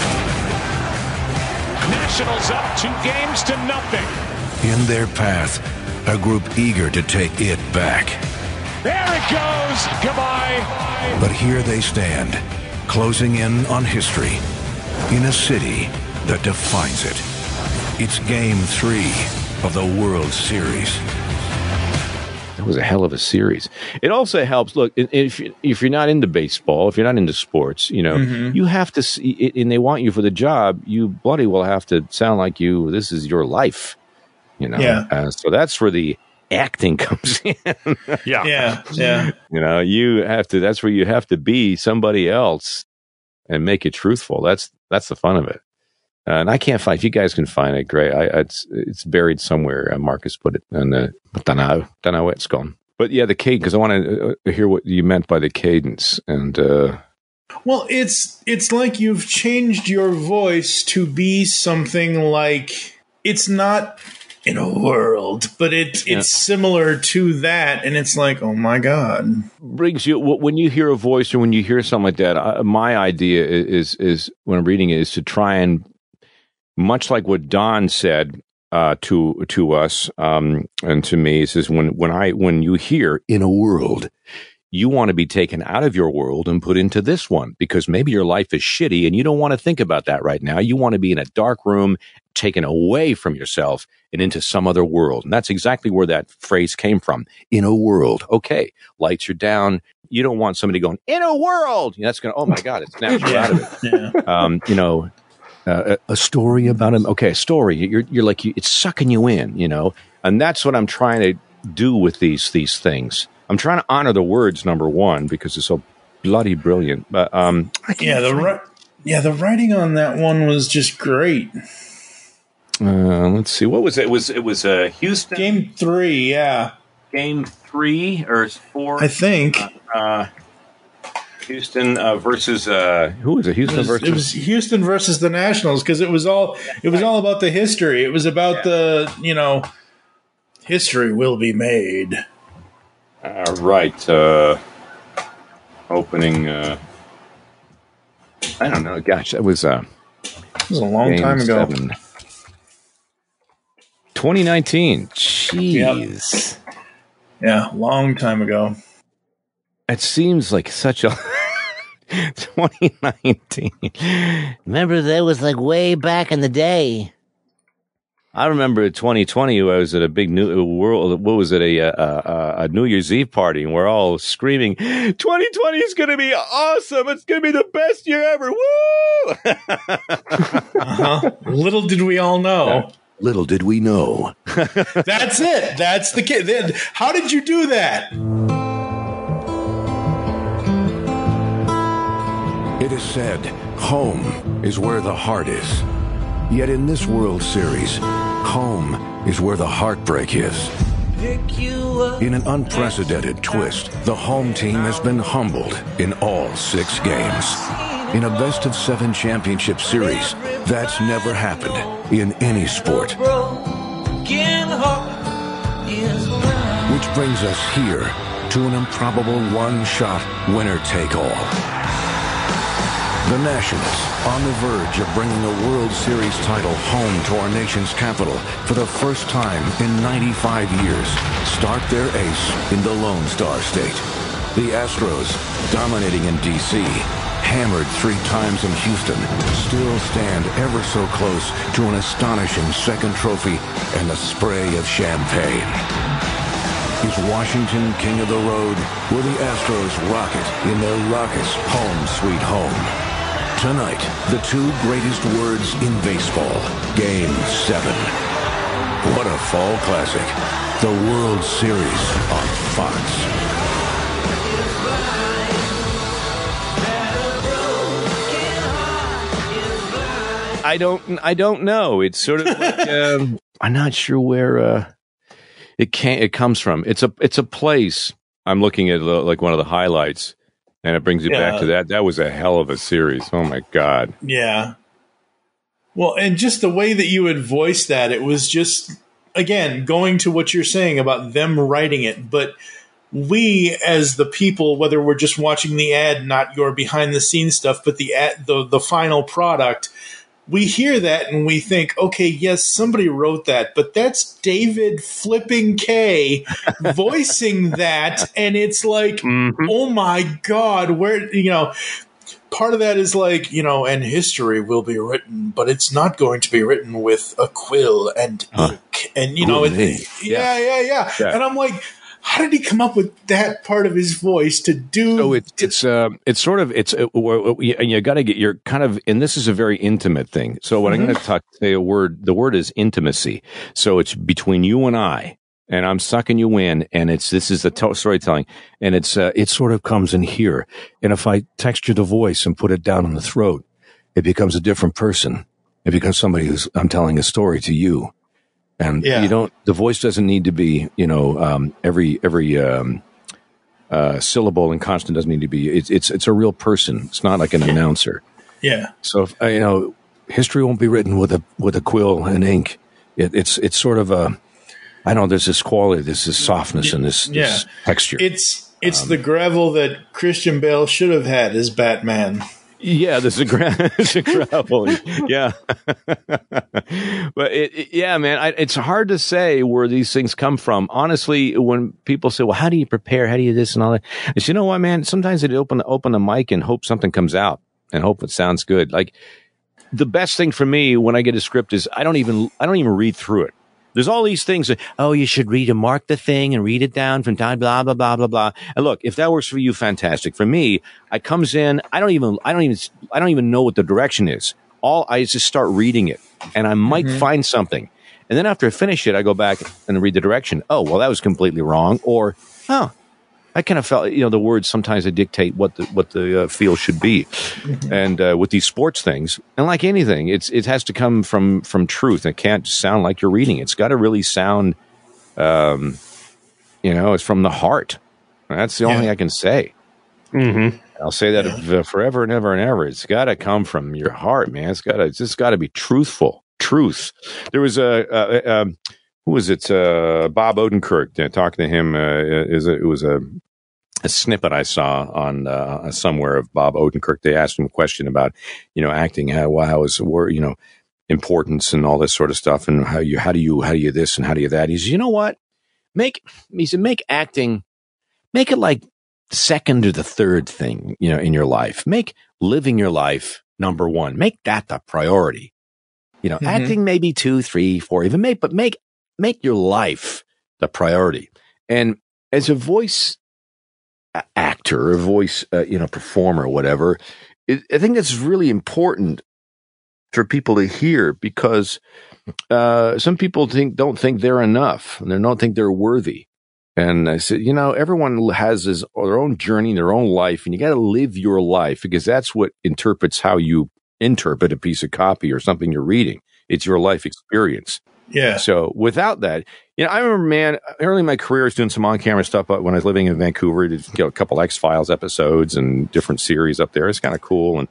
Nationals up 2-0. In their path, a group eager to take it back. There it goes. Goodbye. But here they stand, closing in on history in a city that defines it. It's Game 3 of the World Series. That was a hell of a series. It also helps. Look, if you're not into baseball, if you're not into sports, you have to see, and they want you for the job. You bloody well have to sound like you. This is your life, Yeah. So that's where the acting comes in. Yeah. You have to. That's where you have to be somebody else and make it truthful. That's the fun of it. And I can't find. If you guys can find it, great. It's buried somewhere. Marcus put it, and I don't know where it's gone. But yeah, the cadence. Because I want to hear what you meant by the cadence. And well, it's like you've changed your voice to be something like it's not in a world, but it's similar to that, and it's like, oh my God, brings you when you hear a voice or when you hear something like that. My idea is when I'm reading it is to try and, much like what Don said to us and to me, he says when you hear in a world, you want to be taken out of your world and put into this one because maybe your life is shitty and you don't want to think about that right now. You want to be in a dark room, taken away from yourself and into some other world. And that's exactly where that phrase came from. In a world. Okay. Lights are down. You don't want somebody going, in a world. That's going to, oh my God, it snaps you out of it. A story about him. Okay. A story. You're like, it's sucking you in, and that's what I'm trying to do with these things. I'm trying to honor the words, number one, because it's so bloody brilliant. But the writing on that one was just great. Let's see. What was it? It was Houston Game 3. Yeah, Game 3 or 4. I think. Houston versus who was it? It was Houston versus the Nationals because it was all about the history. It was about the history will be made. Right. Opening. I don't know. Gosh, that was it was a long time ago. 2019. Jeez. Yep. Yeah, long time ago. It seems like such a 2019. Remember, that was like way back in the day. I remember 2020. I was at a big new world. What was it? A New Year's Eve party, and we're all screaming, "2020 is going to be awesome! It's going to be the best year ever!" Woo! Little did we all know. Little did we know. That's it. That's the kid. How did you do that? It is said, home is where the heart is. Yet in this World Series, home is where the heartbreak is. In an unprecedented twist, the home team has been humbled in all 6 games. In a best-of-7 championship series, that's never happened in any sport. Which brings us here to an improbable one-shot winner-take-all. The Nationals, on the verge of bringing a World Series title home to our nation's capital for the first time in 95 years, start their ace in the Lone Star State. The Astros, dominating in D.C., hammered 3 times in Houston, still stand ever so close to an astonishing second trophy and a spray of champagne. Is Washington king of the road? Will the Astros rock it in their raucous home sweet home? Tonight, the 2 greatest words in baseball, Game 7. What a fall classic. The World Series on Fox. I don't know. It's sort of like I'm not sure where it comes from. It's a place. I'm looking at like one of the highlights, and it brings you back to that. That was a hell of a series. Oh my God. Yeah. Well, and just the way that you had voiced that, it was just, again, going to what you're saying about them writing it, but we as the people, whether we're just watching the ad, not your behind the scenes stuff, but the ad, the final product, we hear that and we think, okay, yes, somebody wrote that, but that's David flipping K voicing that. And it's like, oh my God, where, part of that is like, and history will be written, but it's not going to be written with a quill and ink. And, yeah. And I'm like, how did he come up with that part of his voice to do? So you got to get your kind of, and this is a very intimate thing. So when I'm going to say a word, the word is intimacy. So it's between you and I, and I'm sucking you in, and this is the storytelling, and it sort of comes in here. And if I texture the voice and put it down in the throat, it becomes a different person. It becomes somebody I'm telling a story to you. And the voice doesn't need to be, every syllable and constant doesn't need to be, it's a real person. It's not like an announcer. Yeah. So, history won't be written with a quill and ink. It's sort of there's this quality, there's this softness and this texture. It's the gravel that Christian Bale should have had as Batman. Yeah, there's a gravel. Yeah. But man, it's hard to say where these things come from. Honestly, when people say, well, how do you prepare? How do you this and all that? It's, you know what, man, sometimes they open the mic and hope something comes out and hope it sounds good. Like the best thing for me when I get a script is I don't even read through it. There's all these things that, you should read and mark the thing and read it down from time, blah, blah, blah, blah, blah. And look, if that works for you, fantastic. For me, I comes in, I don't even know what the direction is. I just start reading it and I might find something. And then after I finish it, I go back and read the direction. Oh, well, that was completely wrong. Or, I kind of felt, the words sometimes they dictate what the feel should be. And with these sports things, and like anything, it has to come from truth. It can't sound like you're reading. It's got to really sound, it's from the heart. That's the only thing I can say. Mm-hmm. I'll say that forever and ever and ever. It's got to come from your heart, man. It's just got to be truthful. Truth. There was who was it? Bob Odenkirk. Talking to him, it was a snippet I saw on somewhere of Bob Odenkirk. They asked him a question about, acting, how is importance and all this sort of stuff, and how do you this and how do you that. He says, you know what? Make acting, make it like second or the third thing, in your life. Make living your life number one. Make that the priority. Acting maybe 2, 3, 4, even make your life the priority. And as a voice actor, a voice, performer, whatever, I think that's really important for people to hear, because some people don't think they're enough, and they don't think they're worthy. And I said, everyone has their own journey, their own life, and you got to live your life, because that's what interprets how you interpret a piece of copy or something you're reading. It's your life experience. Yeah. So without that, I remember, man, early in my career, I was doing some on-camera stuff when I was living in Vancouver. Did a couple X-Files episodes and different series up there. It's kind of cool. And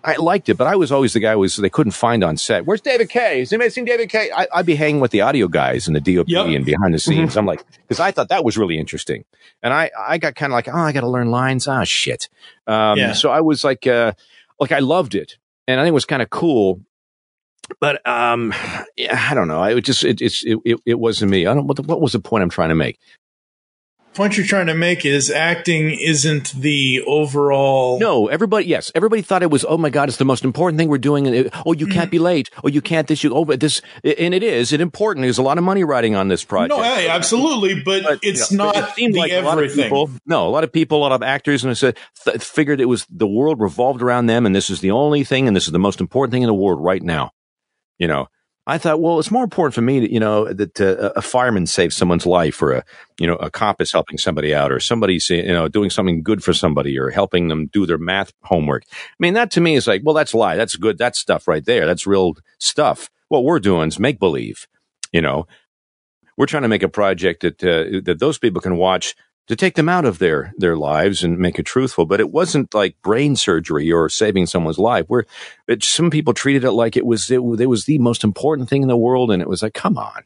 I liked it, but I was always the guy they couldn't find on set. Where's David Kaye? Is anybody seen David Kaye? I'd be hanging with the audio guys and the DOP and behind the scenes. Mm-hmm. I'm like, because I thought that was really interesting. And I got kind of like, I got to learn lines. Shit. So I was like I loved it. And I think it was kind of cool. But I don't know. It wasn't me. I don't. What was the point I'm trying to make? The point you're trying to make is acting isn't the overall. No, everybody thought it was. Oh my God, it's the most important thing we're doing. You can't be late. Oh, you can't this. But this, and it is. It's important. There's a lot of money riding on this project. No, absolutely, but it's not it seemed like everything. A lot of people, a lot of actors, and figured it was the world revolved around them, and this is the only thing, and this is the most important thing in the world right now. I thought, well, it's more important for me that a fireman saves someone's life, or a cop is helping somebody out, or somebody's doing something good for somebody, or helping them do their math homework. I mean, that to me is like, well, that's lie. That's good. That's stuff right there. That's real stuff. What we're doing is make believe. We're trying to make a project that those people can watch to take them out of their lives and make it truthful. But it wasn't like brain surgery or saving someone's life. Some people treated it like it was the most important thing in the world. And it was like, come on,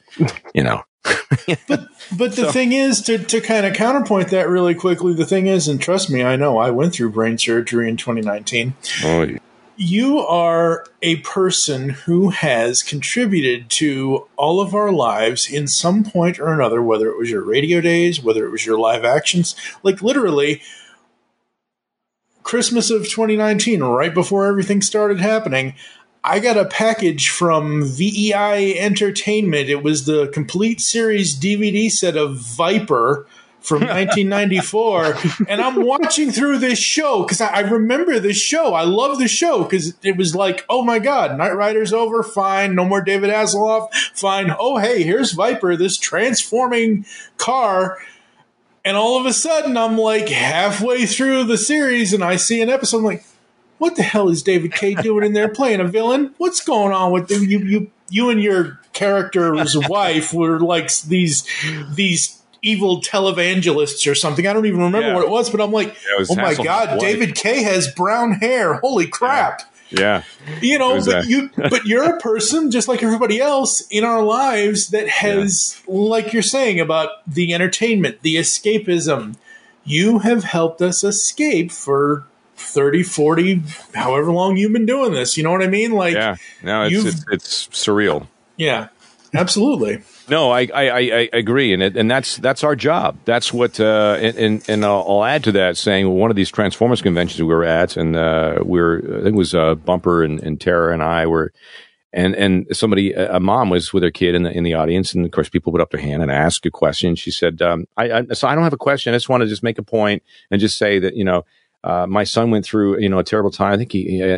But the thing is, to kind of counterpoint that really quickly, the thing is, and trust me, I know I went through brain surgery in 2019. Oh, yeah. You are a person who has contributed to all of our lives in some point or another, whether it was your radio days, whether it was your live actions. Like literally, Christmas of 2019, right before everything started happening, I got a package from VEI Entertainment. It was the complete series DVD set of Viper from 1994, and I'm watching through this show because I remember this show. I love the show because it was like, oh my God, Knight Rider's over, fine, no more David Hasselhoff, fine. Oh hey, here's Viper, this transforming car, and all of a sudden I'm like halfway through the series and I see an episode. I'm like, what the hell is David Kaye doing in there playing a villain? What's going on with you? You and your character's wife were like these evil televangelists or something. I don't even remember what it was, but I'm like, oh my God, David Kaye has brown hair. Holy crap. Yeah. But you're a person just like everybody else in our lives that has, like you're saying about the entertainment, the escapism. You have helped us escape for 30, 40, however long you've been doing this. You know what I mean? Like, it's surreal. Yeah, absolutely. No, I agree, and that's our job. That's what, and I'll add to that, saying one of these Transformers conventions we were at, and I think it was Bumper and Tara and I were, and somebody, a mom was with her kid in the audience, and of course people put up their hand and asked a question. She said, so I don't have a question. I just want to just make a point and just say that my son went through, a terrible time. I think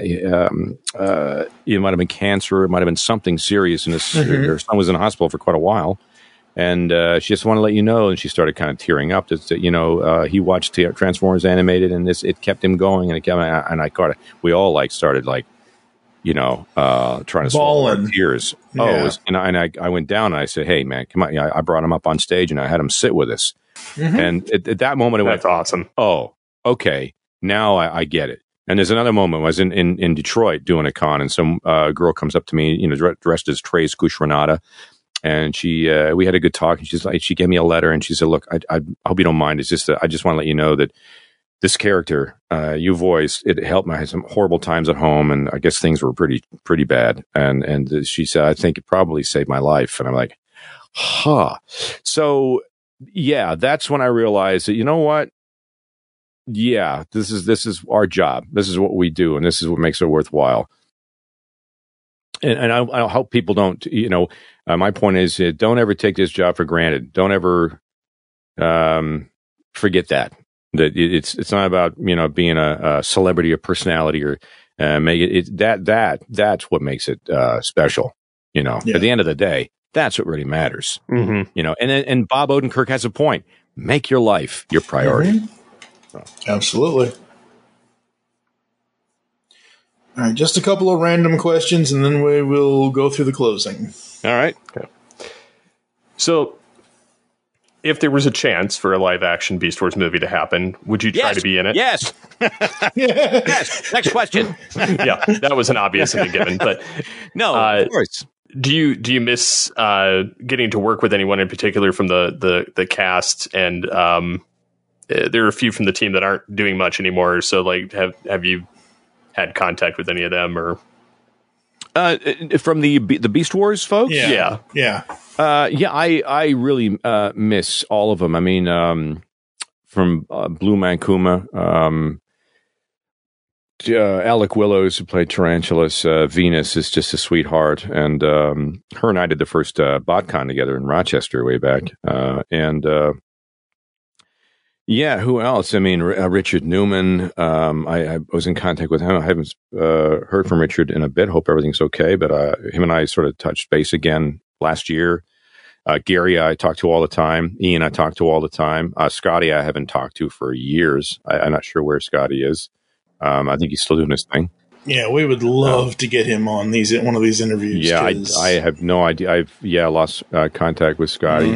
it might have been cancer. It might have been something serious. And her son was in the hospital for quite a while. And she just wanted to let you know. And she started kind of tearing up. That he watched Transformers animated, and it kept him going. And we all started trying to swallow our tears. Yeah. I went down and I said, hey man, come on. I brought him up on stage and I had him sit with us. Mm-hmm. And at that moment, that's awesome. Oh, okay. Now I get it. And there's another moment. I was in Detroit doing a con, and some girl comes up to me, dressed as Trace Cush-Renata, and we had a good talk. And she gave me a letter, and she said, "Look, I hope you don't mind. It's just I just want to let you know that this character you voiced, it helped me. I had some horrible times at home, and I guess things were pretty bad. And she said, I think it probably saved my life. And I'm like, huh. So yeah, that's when I realized that, you know what? Yeah, this is our job. This is what we do, and this is what makes it worthwhile. And I hope people don't. My point is, don't ever take this job for granted. Don't ever forget that it's not about being a celebrity or personality or make it that's what makes it special. Yeah. At the end of the day, that's what really matters. Mm-hmm. And Bob Odenkirk has a point. Make your life your priority. Mm-hmm. Absolutely. All right, just a couple of random questions, and then we will go through the closing. All right. Okay. So if there was a chance for a live action Beast Wars movie to happen, would you try to be in it? Yes. Yes. Next question. Yeah, that was an obvious and a given. But no, of course. Do you miss getting to work with anyone in particular from the cast? And there are a few from the team that aren't doing much anymore. So, like, have you had contact with any of them or? From the Beast Wars folks? Yeah. I really miss all of them. I mean, from Blue Mancuma, Alec Willows, who played Tarantulas, Venus is just a sweetheart, and her and I did the first BotCon together in Rochester way back, yeah, who else? I mean, Richard Newman. I was in contact with him. I haven't heard from Richard in a bit. Hope everything's okay. But him and I sort of touched base again last year. Gary, I talk to all the time. Ian, I talk to all the time. Scotty, I haven't talked to for years. I'm not sure where Scotty is. I think he's still doing his thing. Yeah, we would love to get him on one of these interviews. Yeah, I have no idea. I've lost contact with Scotty,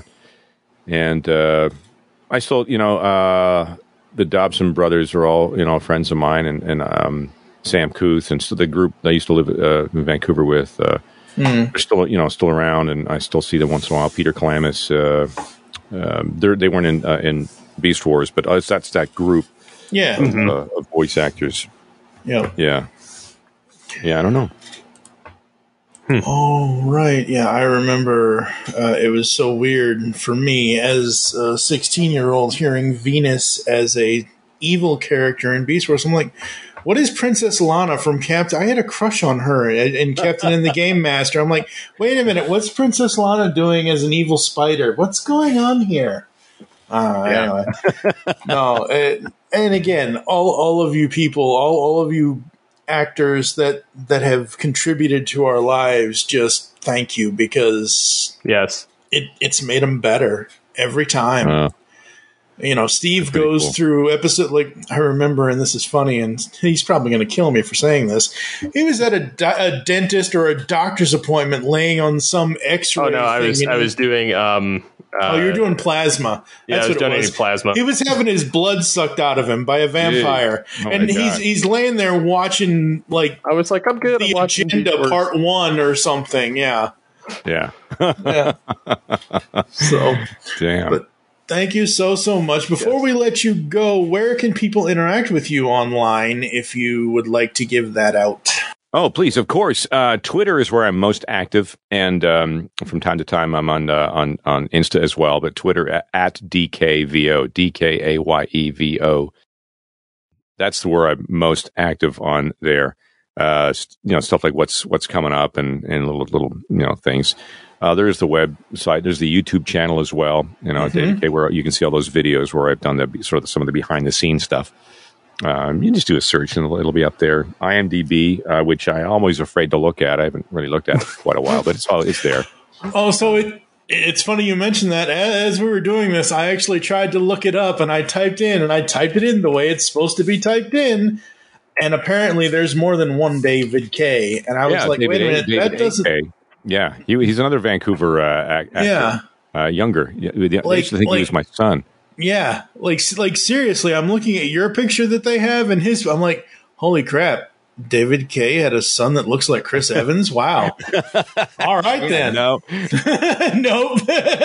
and. I still, the Dobson brothers are all, friends of mine, and Sam Kuth, and the group I used to live in Vancouver with, they're still, still around, and I still see them once in a while. Peter Kalamis, they weren't in Beast Wars, but that's that group, of voice actors. Yeah. I don't know. Oh, right. Yeah, I remember it was so weird for me as a 16-year-old hearing Venus as a evil character in Beast Wars. I'm like, what is Princess Lana from Captain? I had a crush on her in Captain and the Game Master. I'm like, wait a minute, what's Princess Lana doing as an evil spider? What's going on here? Anyway. No, and again, all of you people, all of you actors that have contributed to our lives, just thank you, because it's made them better every time. Steve goes through episode, like, I remember, and this is funny, and he's probably going to kill me for saying this. He was at a dentist or a doctor's appointment laying on some x-ray. Oh no, I was doing you're doing plasma. That's I was donating plasma. He was having his blood sucked out of him by a vampire, and he's laying there watching, like, I was like, I'm good. The Agenda Part 1 or something. Yeah. So damn. But thank you so much. Before we let you go, where can people interact with you online if you would like to give that out? Oh, please, of course. Twitter is where I'm most active, and from time to time I'm on Insta as well. But Twitter at DKVO, DKAYEVO. That's where I'm most active on there. Stuff like what's coming up and little things. There's the website. There's the YouTube channel as well. David K, where you can see all those videos where I've done some of the behind the scenes stuff. You just do a search and it'll be up there. IMDb, which I'm always afraid to look at. I haven't really looked at it for quite a while, but it's there. Oh, so it's funny you mentioned that. As we were doing this, I actually tried to look it up, and I typed it in the way it's supposed to be typed in. And apparently there's more than one David K. And I was like, wait a minute, that doesn't... K. Yeah, he's another Vancouver actor. Yeah. Younger. I used to think he was my son. Yeah, like seriously, I'm looking at your picture that they have and his. I'm like, holy crap! David K had a son that looks like Chris Evans. Wow. All right then. No. Nope.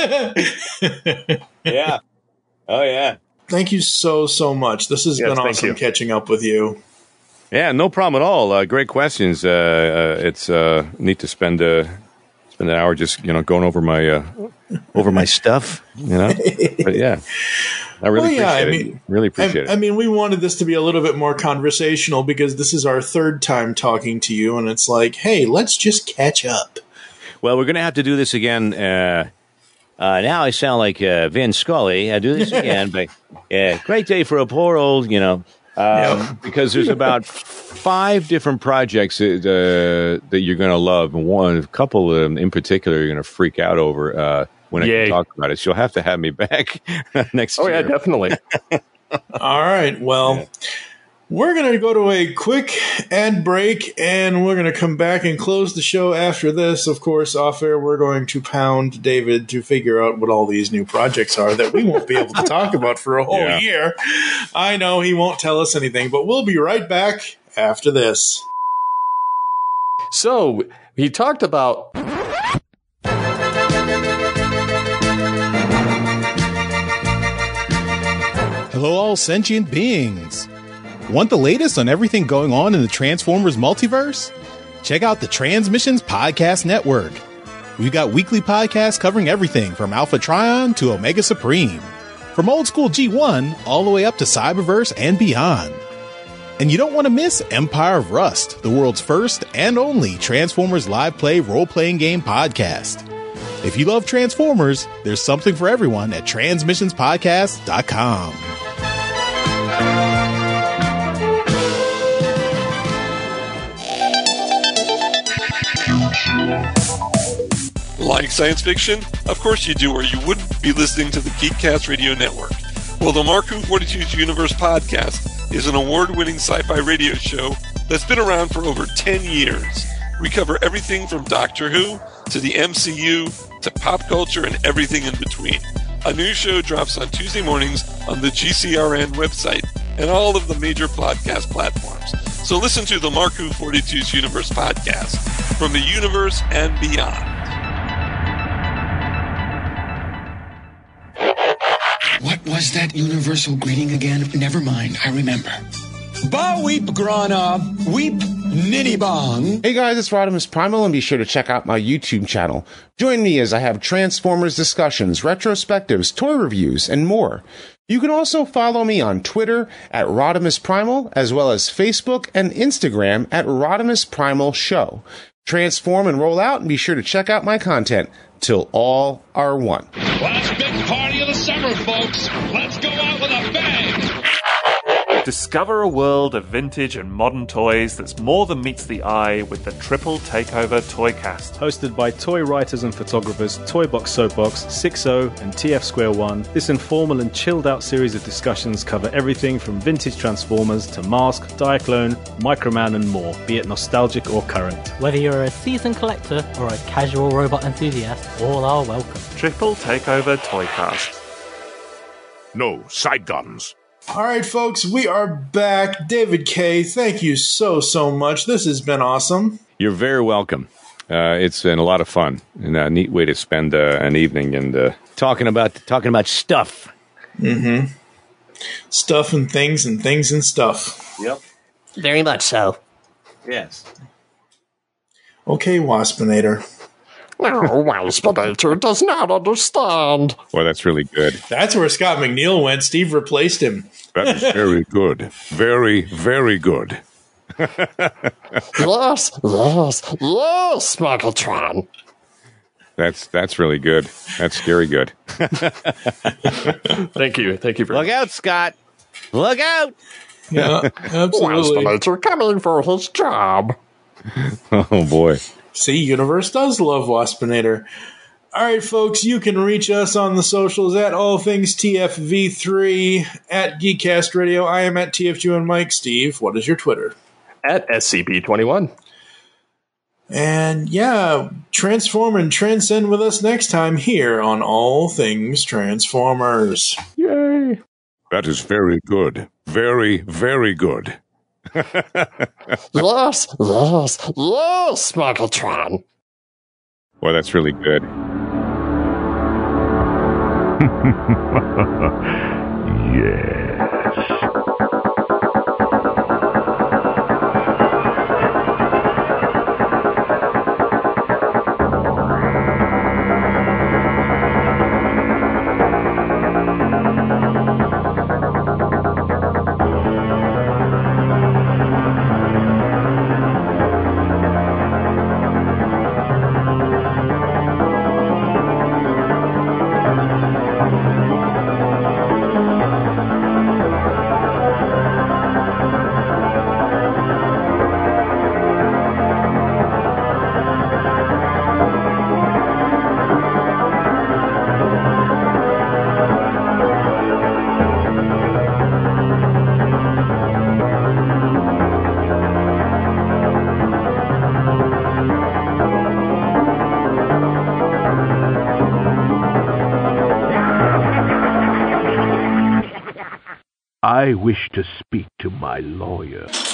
Yeah. Oh yeah. Thank you so much. This has been awesome catching up with you. Yeah, no problem at all. Great questions. It's neat to spend an hour just going over my stuff. But yeah. I really appreciate it. Really appreciate it. I mean, we wanted this to be a little bit more conversational because this is our third time talking to you, and it's like, hey, let's just catch up. Well, we're going to have to do this again. Now I sound like Vin Scully. I do this again, but great day for a poor old, because there's about 5 different projects that you're going to love. A couple of them in particular you're going to freak out over. When I can talk about it, so you'll have to have me back next year. Oh, yeah, definitely. All right. Well, We're going to go to a quick ad break, and we're going to come back and close the show after this. Of course, off air, we're going to pound David to figure out what all these new projects are that we won't be able to talk about for a whole year. I know he won't tell us anything, but we'll be right back after this. So, he talked about... Hello, all sentient beings. Want the latest on everything going on in the Transformers multiverse? Check out the Transmissions Podcast Network. We've got weekly podcasts covering everything from Alpha Trion to Omega Supreme, from old school G1 all the way up to Cyberverse and beyond. And you don't want to miss Empire of Rust, the world's first and only Transformers live play role-playing game podcast. If you love Transformers, there's something for everyone at transmissionspodcast.com. Like science fiction? Of course you do, or you wouldn't be listening to the Geekcast Radio Network. Well, the Marku 42's Universe podcast is an award-winning sci-fi radio show that's been around for over 10 years. We cover everything from Doctor Who to the MCU to pop culture and everything in between. A new show drops on Tuesday mornings on the GCRN website and all of the major podcast platforms. So listen to the Marku 42's Universe podcast from the universe and beyond. What was that universal greeting again? Never mind, I remember. Ba weep grana, weep nitty bong. Hey guys, it's Rodimus Primal, and be sure to check out my YouTube channel. Join me as I have Transformers discussions, retrospectives, toy reviews, and more. You can also follow me on Twitter at Rodimus Primal, as well as Facebook and Instagram at Rodimus Primal Show. Transform and roll out, and be sure to check out my content till all are one. Last big party of the summer, folks. Let's go out with a bang. Discover a world of vintage and modern toys that's more than meets the eye with the Triple Takeover Toycast. Hosted by toy writers and photographers Toybox Soapbox, 6O, and TF Square 1, this informal and chilled out series of discussions cover everything from vintage Transformers to Mask, Diaclone, Microman, and more, be it nostalgic or current. Whether you're a seasoned collector or a casual robot enthusiast, all are welcome. Triple Takeover Toycast. No side guns. All right, folks, we are back. David K., thank you so much. This has been awesome. You're very welcome. It's been a lot of fun and a neat way to spend an evening and talking about stuff. Mm-hmm. Stuff and things and stuff. Yep. Very much so. Yes. Okay, Waspinator. No, Waspinator does not understand. Well, that's really good. That's where Scott McNeil went. Steve replaced him. That is very good. Very, very good. Yes, Smuggletron. That's really good. That's scary good. Thank you. Look out, Scott. Look out. Yeah, absolutely. Waspinator coming for his job. Oh, boy. See, Universe does love Waspinator. All right, folks, you can reach us on the socials at All Things TFV3, at Geekcast Radio. I am at TFG and Mike. Steve, what is your Twitter? At SCP21. And yeah, transform and transcend with us next time here on All Things Transformers. Yay! That is very good. Very, very good. Yes, Smuggletron. Well, that's really good. Yes. I wish to speak to my lawyer.